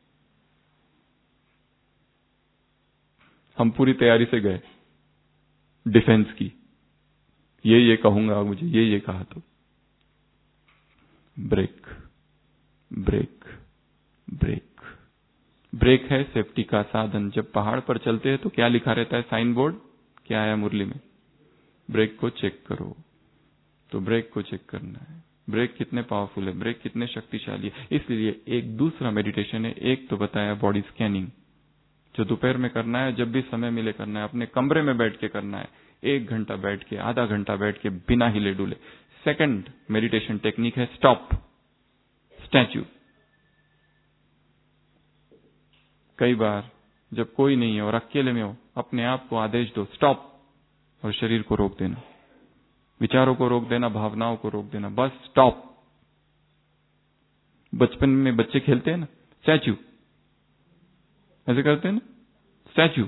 हम पूरी तैयारी से गए डिफेंस की, ये ये कहूंगा, मुझे ये ये कहा तो। Break, break, break. ब्रेक है सेफ्टी का साधन। जब पहाड़ पर चलते हैं तो क्या लिखा रहता है साइन बोर्ड? क्या आया मुरली में? ब्रेक को चेक करो। तो ब्रेक को चेक करना है। ब्रेक कितने पावरफुल है, ब्रेक कितने शक्तिशाली है। इसलिए एक दूसरा मेडिटेशन है। एक तो बताया बॉडी स्कैनिंग, जो दोपहर में करना है, जब भी समय मिले करना है, अपने कमरे में बैठ के करना है। एक घंटा बैठ के, आधा घंटा बैठ के, बिना हिले डुले। सेकंड मेडिटेशन टेक्निक है स्टॉप, स्टैच्यू। कई बार जब कोई नहीं है और अकेले में हो, अपने आप को आदेश दो स्टॉप, और शरीर को रोक देना, विचारों को रोक देना, भावनाओं को रोक देना, बस स्टॉप। बचपन में बच्चे खेलते हैं ना स्टैच्यू, ऐसे करते हैं ना स्टैच्यू।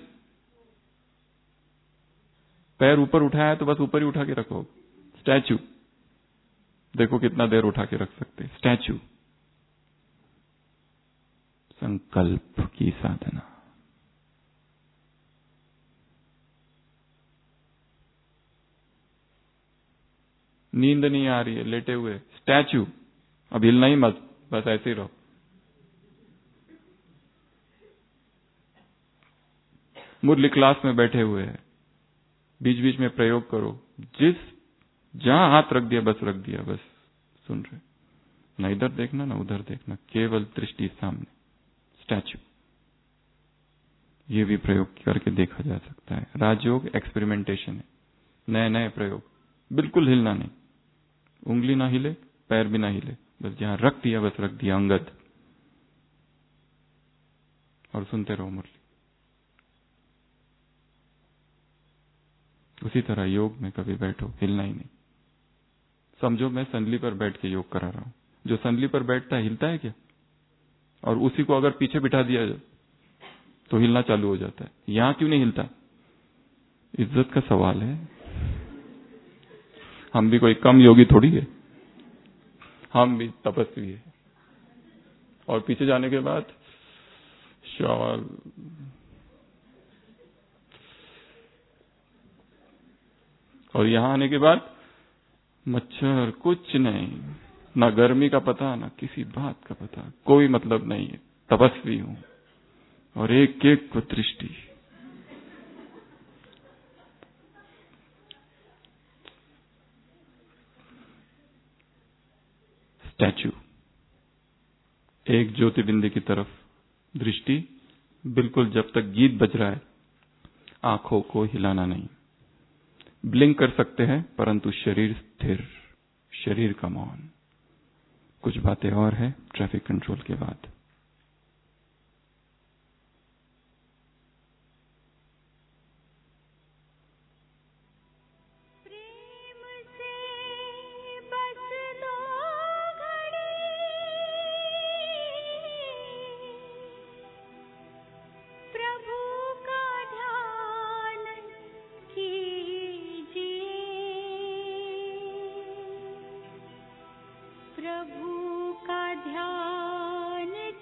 पैर ऊपर उठाया तो बस ऊपर ही उठा के रखो, स्टैच्यू। देखो कितना देर उठा के रख सकते, स्टैच्यू। संकल्प की साधना। नींद नहीं आ रही है, लेटे हुए, स्टैच्यू। अब हिलना ही मत, बस ऐसे ही रहो। मुरली क्लास में बैठे हुए हैं, बीच बीच में प्रयोग करो, जिस जहां हाथ रख दिया बस रख दिया, बस सुन रहे, ना इधर देखना ना उधर देखना, केवल दृष्टि सामने, स्टैच्यू। ये भी प्रयोग करके देखा जा सकता है। राजयोग एक्सपेरिमेंटेशन है, नए नए प्रयोग, बिल्कुल हिलना नहीं, उंगली ना हिले, पैर भी ना हिले, बस जहां रख दिया बस रख दिया, अंगद, और सुनते रहो मुरली। उसी तरह योग में कभी बैठो, हिलना ही नहीं। समझो मैं संदली पर बैठ के योग करा रहा हूं, जो संदली पर बैठता है हिलता है क्या? और उसी को अगर पीछे बिठा दिया जाए तो हिलना चालू हो जाता है। यहां क्यों नहीं हिलता? इज्जत का सवाल है। हम भी कोई कम योगी थोड़ी है, हम भी तपस्वी है। और पीछे जाने के बाद शॉल, और यहां आने के बाद मच्छर, कुछ नहीं, ना गर्मी का पता, ना किसी बात का पता, कोई मतलब नहीं है। तपस्वी हूं और एक एक को दृष्टि। स्टैच्यू, एक ज्योतिबिंदु की तरफ दृष्टि, बिल्कुल जब तक गीत बज रहा है आंखों को हिलाना नहीं। ब्लिंक कर सकते हैं परंतु शरीर स्थिर, शरीर का मौन। कुछ बातें और है ट्रैफिक कंट्रोल के बाद। प्रभु का ध्यान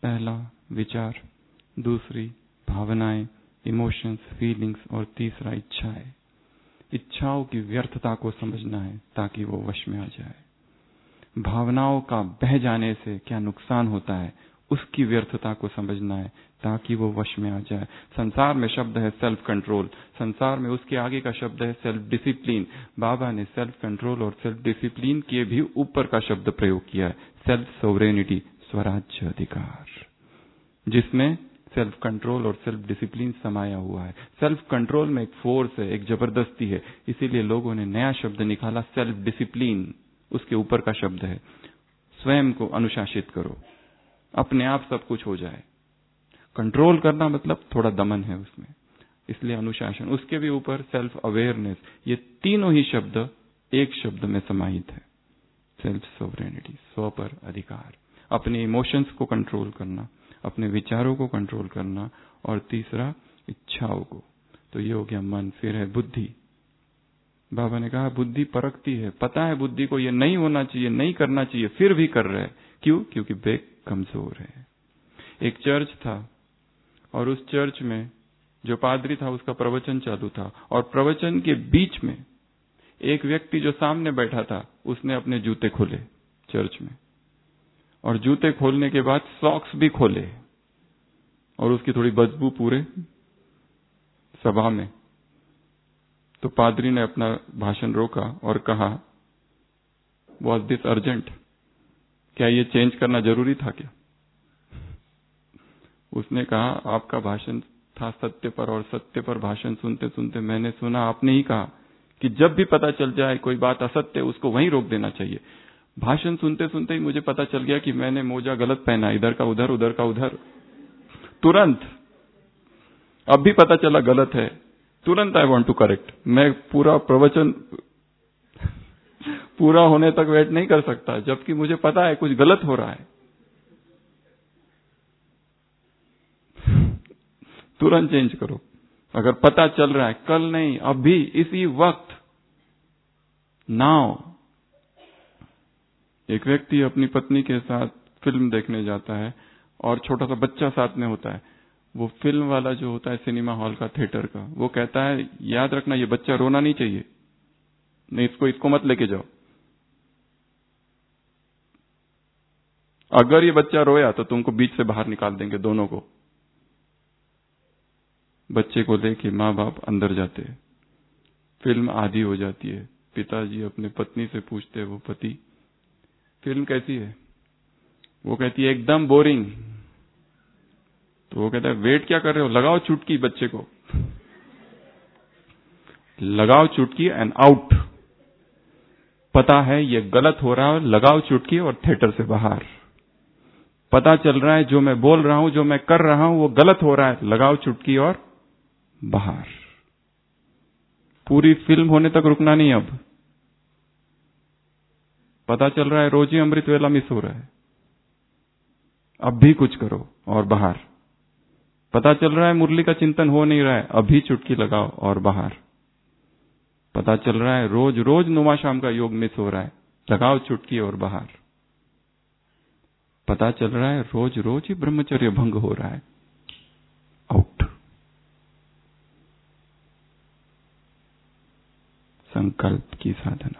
पहला विचार, दूसरी भावनाएं, इमोशंस, फीलिंग्स, और तीसरा इच्छाएं। इच्छाओं की व्यर्थता को समझना है ताकि वो वश में आ जाए। भावनाओं का बह जाने से क्या नुकसान होता है, उसकी व्यर्थता को समझना है ताकि वो वश में आ जाए। संसार में शब्द है सेल्फ कंट्रोल, संसार में उसके आगे का शब्द है सेल्फ डिसिप्लिन। बाबा ने सेल्फ कंट्रोल और सेल्फ डिसिप्लिन के भी ऊपर का शब्द प्रयोग किया है, सेल्फ सोवरेनिटी, स्वराज्य अधिकार, जिसमें सेल्फ कंट्रोल और सेल्फ डिसिप्लिन समाया हुआ है। सेल्फ कंट्रोल में एक फोर्स है, एक जबरदस्ती है, इसीलिए लोगों ने नया शब्द निकाला सेल्फ डिसिप्लिन। उसके ऊपर का शब्द है स्वयं को अनुशासित करो, अपने आप सब कुछ हो जाए। कंट्रोल करना मतलब थोड़ा दमन है उसमें, इसलिए अनुशासन। उसके भी ऊपर सेल्फ अवेयरनेस। ये तीनों ही शब्द एक शब्द में समाहित है, सेल्फ सोवरेनिटी, स्व पर अधिकार। अपने इमोशंस को कंट्रोल करना, अपने विचारों को कंट्रोल करना, और तीसरा इच्छाओं को। तो ये हो गया मन। फिर है बुद्धि। बाबा ने कहा बुद्धि परखती है, पता है बुद्धि को ये नहीं होना चाहिए, नहीं करना चाहिए, फिर भी कर रहे हैं। क्यों? क्योंकि ब्रेक कमजोर है। एक चर्च था और उस चर्च में जो पादरी था उसका प्रवचन चालू था, और प्रवचन के बीच में एक व्यक्ति जो सामने बैठा था उसने अपने जूते खोले चर्च में, और जूते खोलने के बाद सॉक्स भी खोले, और उसकी थोड़ी बदबू पूरे सभा में। तो पादरी ने अपना भाषण रोका और कहा, वॉज दिस अर्जेंट? क्या ये चेंज करना जरूरी था क्या? उसने कहा आपका भाषण था सत्य पर, और सत्य पर भाषण सुनते सुनते मैंने सुना आपने ही कहा कि जब भी पता चल जाए कोई बात असत्य उसको वहीं रोक देना चाहिए। भाषण सुनते सुनते ही मुझे पता चल गया कि मैंने मोजा गलत पहना, इधर का उधर, उधर का उधर। तुरंत, अब भी पता चला गलत है, तुरंत आई वांट टू करेक्ट। मैं पूरा प्रवचन पूरा होने तक वेट नहीं कर सकता, जबकि मुझे पता है कुछ गलत हो रहा है। तुरंत चेंज करो अगर पता चल रहा है, कल नहीं, अभी, इसी वक्त, नाउ। एक व्यक्ति अपनी पत्नी के साथ फिल्म देखने जाता है और छोटा सा बच्चा साथ में होता है। वो फिल्म वाला जो होता है सिनेमा हॉल का, थिएटर का, वो कहता है याद रखना ये बच्चा रोना नहीं चाहिए, नहीं इसको इसको मत लेके जाओ। अगर ये बच्चा रोया तो तुमको बीच से बाहर निकाल देंगे दोनों को। बच्चे को लेके माँ बाप अंदर जाते हैं, फिल्म आधी हो जाती है। पिताजी अपने पत्नी से पूछते हैं, वो पति, फिल्म कैसी है? वो कहती है एकदम बोरिंग। तो वो कहता है वेट क्या कर रहे हो, लगाओ चुटकी बच्चे को, लगाओ चुटकी एंड आउट। पता है ये गलत हो रहा है, लगाओ चुटकी और थिएटर से बाहर। पता चल रहा है जो मैं बोल रहा हूं, जो मैं कर रहा हूं वो गलत हो रहा है, लगाओ चुटकी और बाहर। पूरी फिल्म होने तक रुकना नहीं। अब पता चल रहा है रोज ही अमृत वेला मिस हो रहा है, अब भी कुछ करो और बाहर। पता चल रहा है मुरली का चिंतन हो नहीं रहा है, अभी चुटकी लगाओ और बाहर। पता चल रहा है रोज रोज नुमा शाम का योग मिस हो रहा है, लगाओ चुटकी और बाहर। पता चल रहा है रोज रोज ही ब्रह्मचर्य भंग हो रहा है, आउट। संकल्प की साधना।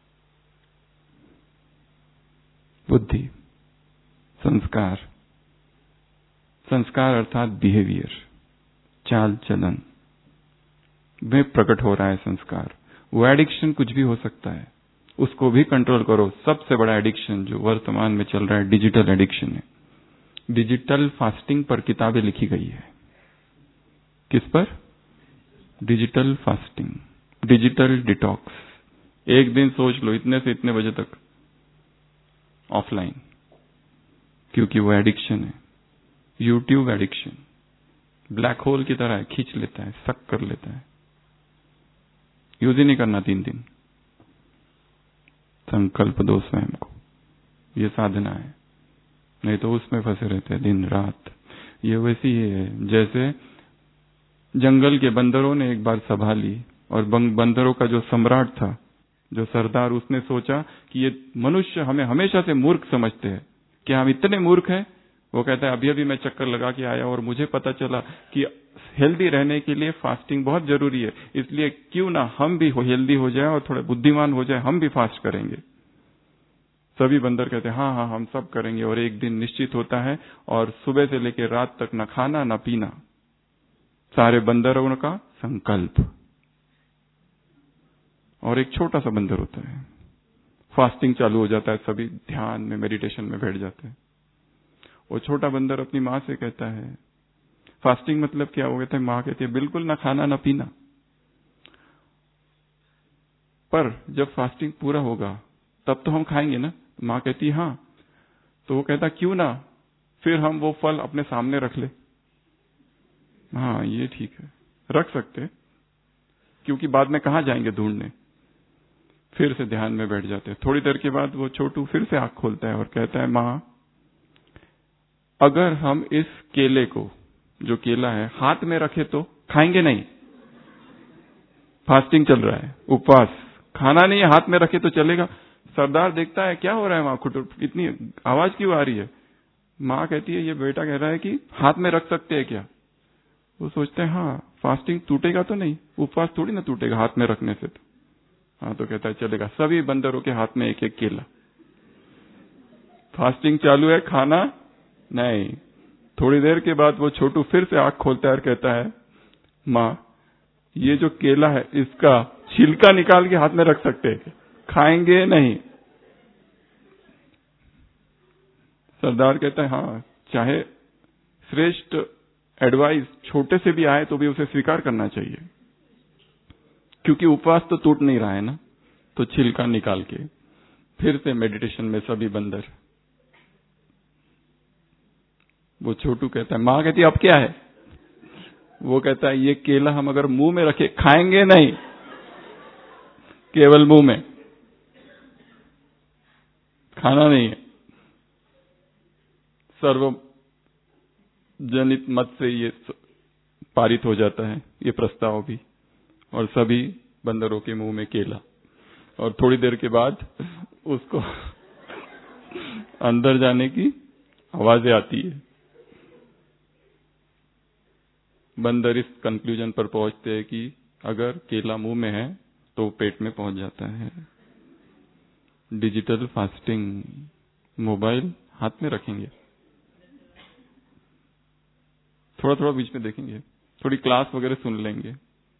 बुद्धि, संस्कार, संस्कार अर्थात बिहेवियर, चाल चलन में प्रकट हो रहा है संस्कार। वो एडिक्शन कुछ भी हो सकता है, उसको भी कंट्रोल करो। सबसे बड़ा एडिक्शन जो वर्तमान में चल रहा है डिजिटल एडिक्शन है। डिजिटल फास्टिंग पर किताबें लिखी गई है। किस पर? Digital fasting, digital detox. एक दिन सोच लो इतने से इतने बजे तक ऑफलाइन, क्योंकि वो एडिक्शन है। यूट्यूब एडिक्शन ब्लैक होल की तरह है, खींच लेता है, सक कर लेता है। यूज ही नहीं करना तीन दिन। संकल्प दो स्वयं को, ये साधना है, नहीं तो उसमें फंसे रहते हैं दिन रात। ये वैसी ही है जैसे जंगल के बंदरों ने एक बार सभा ली, और बंदरों का जो सम्राट था, जो सरदार, उसने सोचा कि ये मनुष्य हमें हमेशा से मूर्ख समझते हैं, क्या हम इतने मूर्ख हैं? वो कहता है अभी अभी मैं चक्कर लगा के आया और मुझे पता चला कि हेल्दी रहने के लिए फास्टिंग बहुत जरूरी है, इसलिए क्यों ना हम भी हेल्दी हो जाए और थोड़े बुद्धिमान हो जाए, हम भी फास्ट करेंगे। सभी बंदर कहते हैं हाँ हाँ हम सब करेंगे। और एक दिन निश्चित होता है और सुबह से लेकर रात तक न खाना न पीना, सारे बंदरों का संकल्प। और एक छोटा सा बंदर होता है, फास्टिंग चालू हो जाता है, सभी ध्यान में मेडिटेशन में बैठ जाते हैं। वो छोटा बंदर अपनी माँ से कहता है, फास्टिंग मतलब क्या? वो कहते हैं, माँ कहती है बिल्कुल ना खाना ना पीना, पर जब फास्टिंग पूरा होगा तब तो हम खाएंगे ना। माँ कहती हाँ। तो वो कहता क्यों ना फिर हम वो फल अपने सामने रख ले। हाँ ये ठीक है, रख सकते, क्योंकि बाद में कहाँ जाएंगे ढूंढने। फिर से ध्यान में बैठ जाते हैं। थोड़ी देर के बाद वो छोटू फिर से आंख खोलता है और कहता है, माँ अगर हम इस केले को, जो केला है, हाथ में रखे तो खाएंगे नहीं। फास्टिंग चल रहा है, उपवास, खाना नहीं है, हाथ में रखे तो चलेगा। सरदार देखता है क्या हो रहा है वहां, खुट इतनी आवाज क्यों आ रही है। माँ कहती है ये बेटा कह रहा है कि हाथ में रख सकते हैं क्या। वो सोचते हैं हाँ फास्टिंग टूटेगा तो नहीं, उपवास थोड़ी ना टूटेगा हाथ में रखने से। तो हाँ तो कहता है चलेगा। सभी बंदरों के हाथ में एक एक केला। फास्टिंग चालू है, खाना नहीं। थोड़ी देर के बाद वो छोटू फिर से आंख खोलता है और कहता है, माँ ये जो केला है इसका छिलका निकाल के हाथ में रख सकते हैं, खाएंगे नहीं। सरदार कहता है हाँ, चाहे श्रेष्ठ एडवाइस छोटे से भी आए तो भी उसे स्वीकार करना चाहिए, क्योंकि उपवास तो टूट नहीं रहा है ना। तो छिलका निकाल के फिर से मेडिटेशन में सभी बंदर। वो छोटू कहता है, माँ कहती है अब क्या है। वो कहता है ये केला हम अगर मुंह में रखे खाएंगे नहीं, केवल मुंह में, खाना नहीं है। सर्वजनित मत से ये पारित हो जाता है ये प्रस्ताव भी, और सभी बंदरों के मुंह में केला। और थोड़ी देर के बाद उसको अंदर जाने की आवाजें आती है। बंदर इस कंक्लूजन पर पहुंचते हैं कि अगर केला मुंह में है तो पेट में पहुंच जाता है। डिजिटल फास्टिंग, मोबाइल हाथ में रखेंगे, थोड़ा थोड़ा बीच में देखेंगे, थोड़ी क्लास वगैरह सुन लेंगे।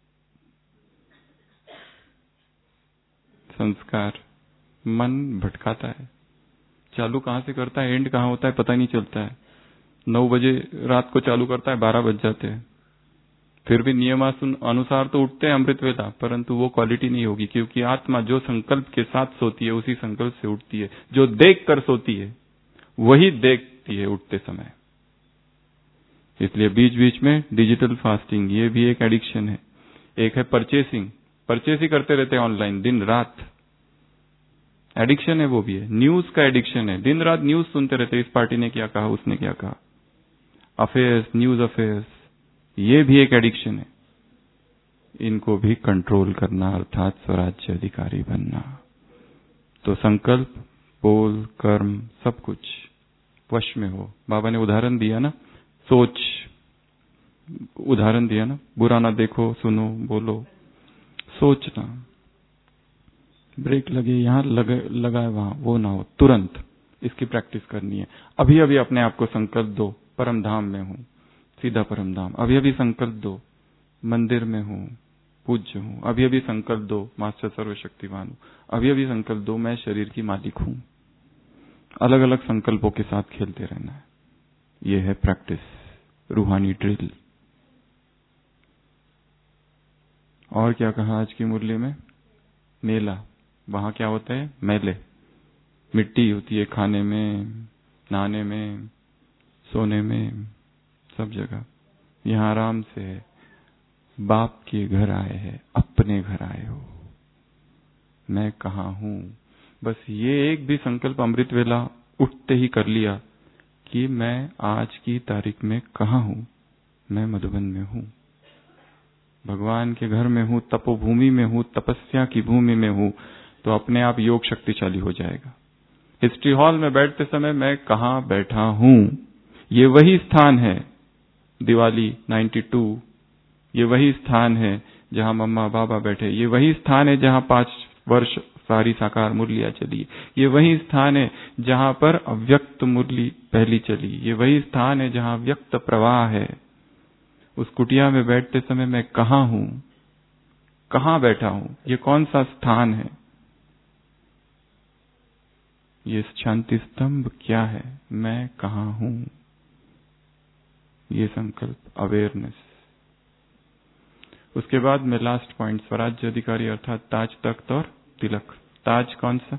संस्कार, मन भटकाता है, चालू कहां से करता है एंड कहां होता है पता नहीं चलता है। नौ बजे रात को चालू करता है, बारह बज जाते हैं। फिर भी नियमानुसार तो उठते हैं अमृत वेला, परंतु वो क्वालिटी नहीं होगी, क्योंकि आत्मा जो संकल्प के साथ सोती है उसी संकल्प से उठती है। जो देख कर सोती है वही देखती है उठते समय। इसलिए बीच बीच में डिजिटल फास्टिंग, ये भी एक एडिक्शन है। एक है परचेसिंग, परचेस ही करते रहते हैं ऑनलाइन दिन रात, एडिक्शन है वो भी है। न्यूज का एडिक्शन है, दिन रात न्यूज सुनते रहते हैं, इस पार्टी ने क्या कहा, उसने क्या कहा, अफेयर्स, न्यूज अफेयर्स, ये भी एक एडिक्शन है। इनको भी कंट्रोल करना अर्थात स्वराज्य अधिकारी बनना। तो संकल्प, बोल, कर्म सब कुछ वश में हो। बाबा ने उदाहरण दिया ना, सोच, उदाहरण दिया ना, बुरा ना देखो, सुनो, बोलो, सोचना, ब्रेक लगे यहां लगे लगाए वहां वो ना हो, तुरंत इसकी प्रैक्टिस करनी है। अभी अभी अपने आप को संकल्प दो, परम धाम में हूं, सीधा परम धाम। अभी अभी संकल्प दो, मंदिर में हूं, पूज्य हूं। अभी अभी संकल्प दो, मास्टर सर्वशक्तिवान हूं। अभी अभी संकल्प दो, मैं शरीर की मालिक हूं। अलग अलग संकल्पों के साथ खेलते रहना है। यह है प्रैक्टिस, रूहानी ड्रिल। और क्या कहा आज की मुरली में, मेला, वहां क्या होता है, मेले, मिट्टी होती है खाने में, नहाने में, सोने में, सब जगह। यहां आराम से है, बाप के घर आए हैं, अपने घर आए हो, मैं कहां हूं। बस ये एक भी संकल्प अमृत वेला उठते ही कर लिया कि मैं आज की तारीख में कहां हूं, मैं मधुबन में हूं, भगवान के घर में हूं, तपोभूमि में हूं, तपस्या की भूमि में हूं, तो अपने आप योग शक्तिशाली हो जाएगा। हिस्ट्री हॉल में बैठते समय मैं कहां बैठा हूं, ये वही स्थान है दिवाली बानवे, ये वही स्थान है जहां मम्मा बाबा बैठे, ये वही स्थान है जहां पांच वर्ष सारी साकार मुरलियां चली, ये वही स्थान है जहां पर अव्यक्त मुरली पहली चली, ये वही स्थान है जहां व्यक्त प्रवाह है। उस कुटिया में बैठते समय मैं कहां हूं, कहां बैठा हूं, ये कौन सा स्थान है, ये शांति स्तंभ क्या है, मैं कहां हूं, ये संकल्प अवेयरनेस। उसके बाद में लास्ट पॉइंट स्वराज्य अधिकारी अर्थात ताज तख्त और तिलक। ताज कौन सा?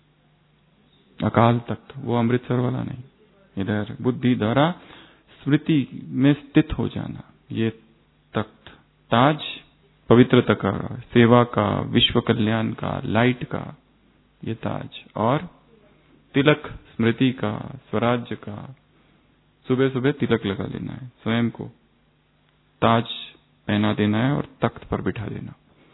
अकाल तख्त, वो अमृतसर वाला नहीं, इधर बुद्धि द्वारा स्मृति में स्थित हो जाना, ये तख्त। ताज पवित्रता का, सेवा का, विश्व कल्याण का, लाइट का, ये ताज। और तिलक स्मृति का, स्वराज्य का। सुबह सुबह तिलक लगा लेना है, स्वयं को ताज पहना देना है और तख्त पर बिठा देना।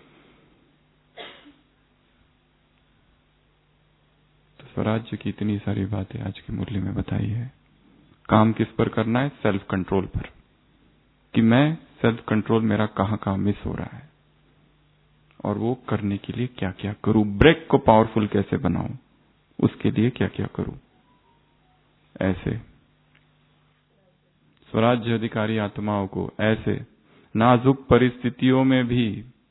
तो स्वराज्य की इतनी सारी बातें आज की मुरली में बताई है। काम किस पर करना है? सेल्फ कंट्रोल पर, कि मैं सेल्फ कंट्रोल मेरा कहां कहां मिस हो रहा है और वो करने के लिए क्या क्या करूं, ब्रेक को पावरफुल कैसे बनाऊं, उसके लिए क्या क्या करूं। ऐसे स्वराज्य अधिकारी आत्माओं को ऐसे नाजुक परिस्थितियों में भी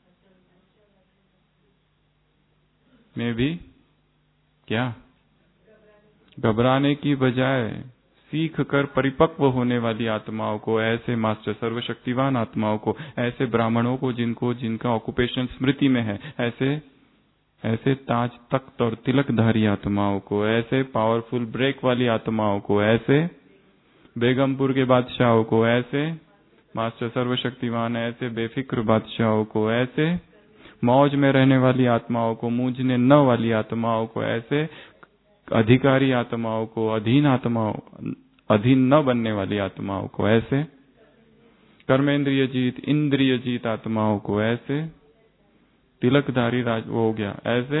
में भी क्या घबराने की बजाय सीख कर परिपक्व होने वाली आत्माओं को, ऐसे मास्टर सर्वशक्तिवान आत्माओं को, ऐसे ब्राह्मणों को जिनको जिनका ऑक्युपेशन स्मृति में है, ऐसे ऐसे ताज तख्त और तिलकधारी आत्माओं को, ऐसे पावरफुल ब्रेक वाली आत्माओं को, ऐसे बेगमपुर के बादशाहों को, ऐसे मास्टर सर्वशक्तिवान, ऐसे बेफिक्र बादशाहों को, ऐसे मौज में रहने वाली आत्माओं को, मूझने न वाली आत्माओं को, ऐसे अधिकारी आत्माओं को, अधीन आत्माओं अधीन न बनने वाली आत्माओं को, ऐसे कर्मेंद्रिय जीत इंद्रिय जीत आत्माओं को, ऐसे तिलकधारी राज वो हो गया, ऐसे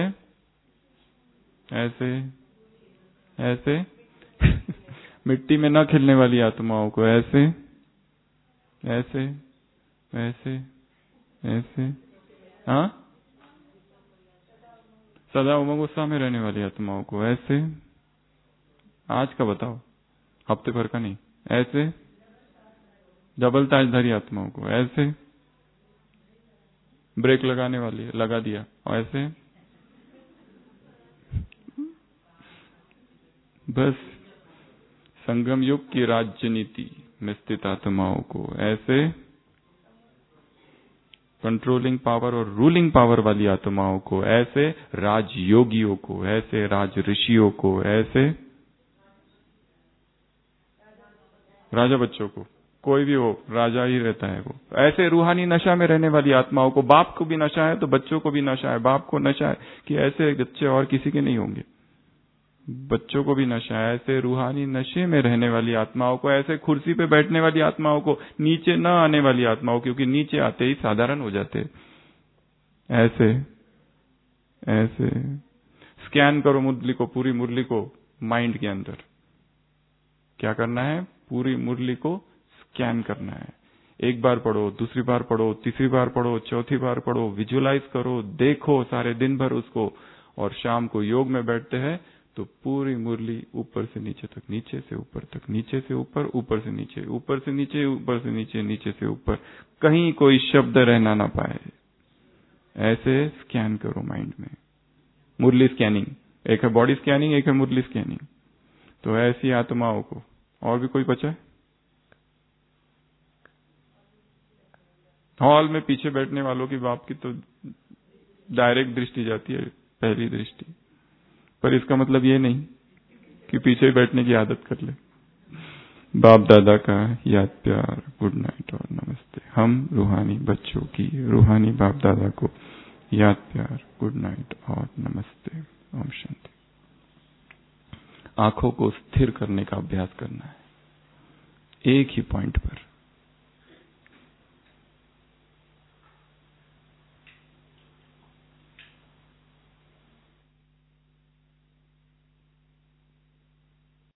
ऐसे ऐसे मिट्टी में न खेलने वाली आत्माओं को, ऐसे ऐसे ऐसे ऐसे हाँ सदा उमंग उत्साह में रहने वाली आत्माओं को, ऐसे आज का बताओ, हफ्ते भर का नहीं, ऐसे डबल ताजधारी आत्माओं को, ऐसे ब्रेक लगाने वाली लगा दिया, और ऐसे बस संगम युग की राजनीति में स्थित आत्माओं को, ऐसे कंट्रोलिंग पावर और रूलिंग पावर वाली आत्माओं को, ऐसे राजयोगियों को, ऐसे राज ऋषियों को, ऐसे राजा बच्चों को, कोई भी हो राजा ही रहता है वो, ऐसे रूहानी नशा में रहने वाली आत्माओं को, बाप को भी नशा है तो बच्चों को भी नशा है, बाप को नशा है कि ऐसे बच्चे और किसी के नहीं होंगे, बच्चों को भी नशा है, ऐसे रूहानी नशे में रहने वाली आत्माओं को, ऐसे कुर्सी पे बैठने वाली आत्माओं को, नीचे न आने वाली आत्माओं, क्योंकि नीचे आते ही साधारण हो जाते, ऐसे ऐसे स्कैन करो मुरली को, पूरी मुरली को माइंड के अंदर क्या करना है, पूरी मुरली को स्कैन करना है। एक बार पढ़ो, दूसरी बार पढ़ो, तीसरी बार पढ़ो, चौथी बार पढ़ो, विजुअलाइज करो, देखो सारे दिन भर उसको, और शाम को योग में बैठते हैं तो पूरी मुरली ऊपर से नीचे तक, नीचे से ऊपर तक, नीचे से ऊपर, ऊपर से नीचे, ऊपर से नीचे, ऊपर से नीचे, नीचे से ऊपर, कहीं कोई शब्द रहना ना पाए, ऐसे स्कैन करो माइंड में। मुरली स्कैनिंग, एक है बॉडी स्कैनिंग, एक है मुरली स्कैनिंग। तो ऐसी आत्माओं को, और भी कोई बचा है? हॉल में पीछे बैठने वालों की बाप की तो डायरेक्ट दृष्टि जाती है, पहली दृष्टि, पर इसका मतलब ये नहीं कि पीछे बैठने की आदत कर ले। बाप दादा का याद प्यार, गुड नाइट और नमस्ते। हम रूहानी बच्चों की, रूहानी बाप दादा को याद प्यार, गुड नाइट और नमस्ते। ओम शांति। आंखों को स्थिर करने का अभ्यास करना है, एक ही पॉइंट पर।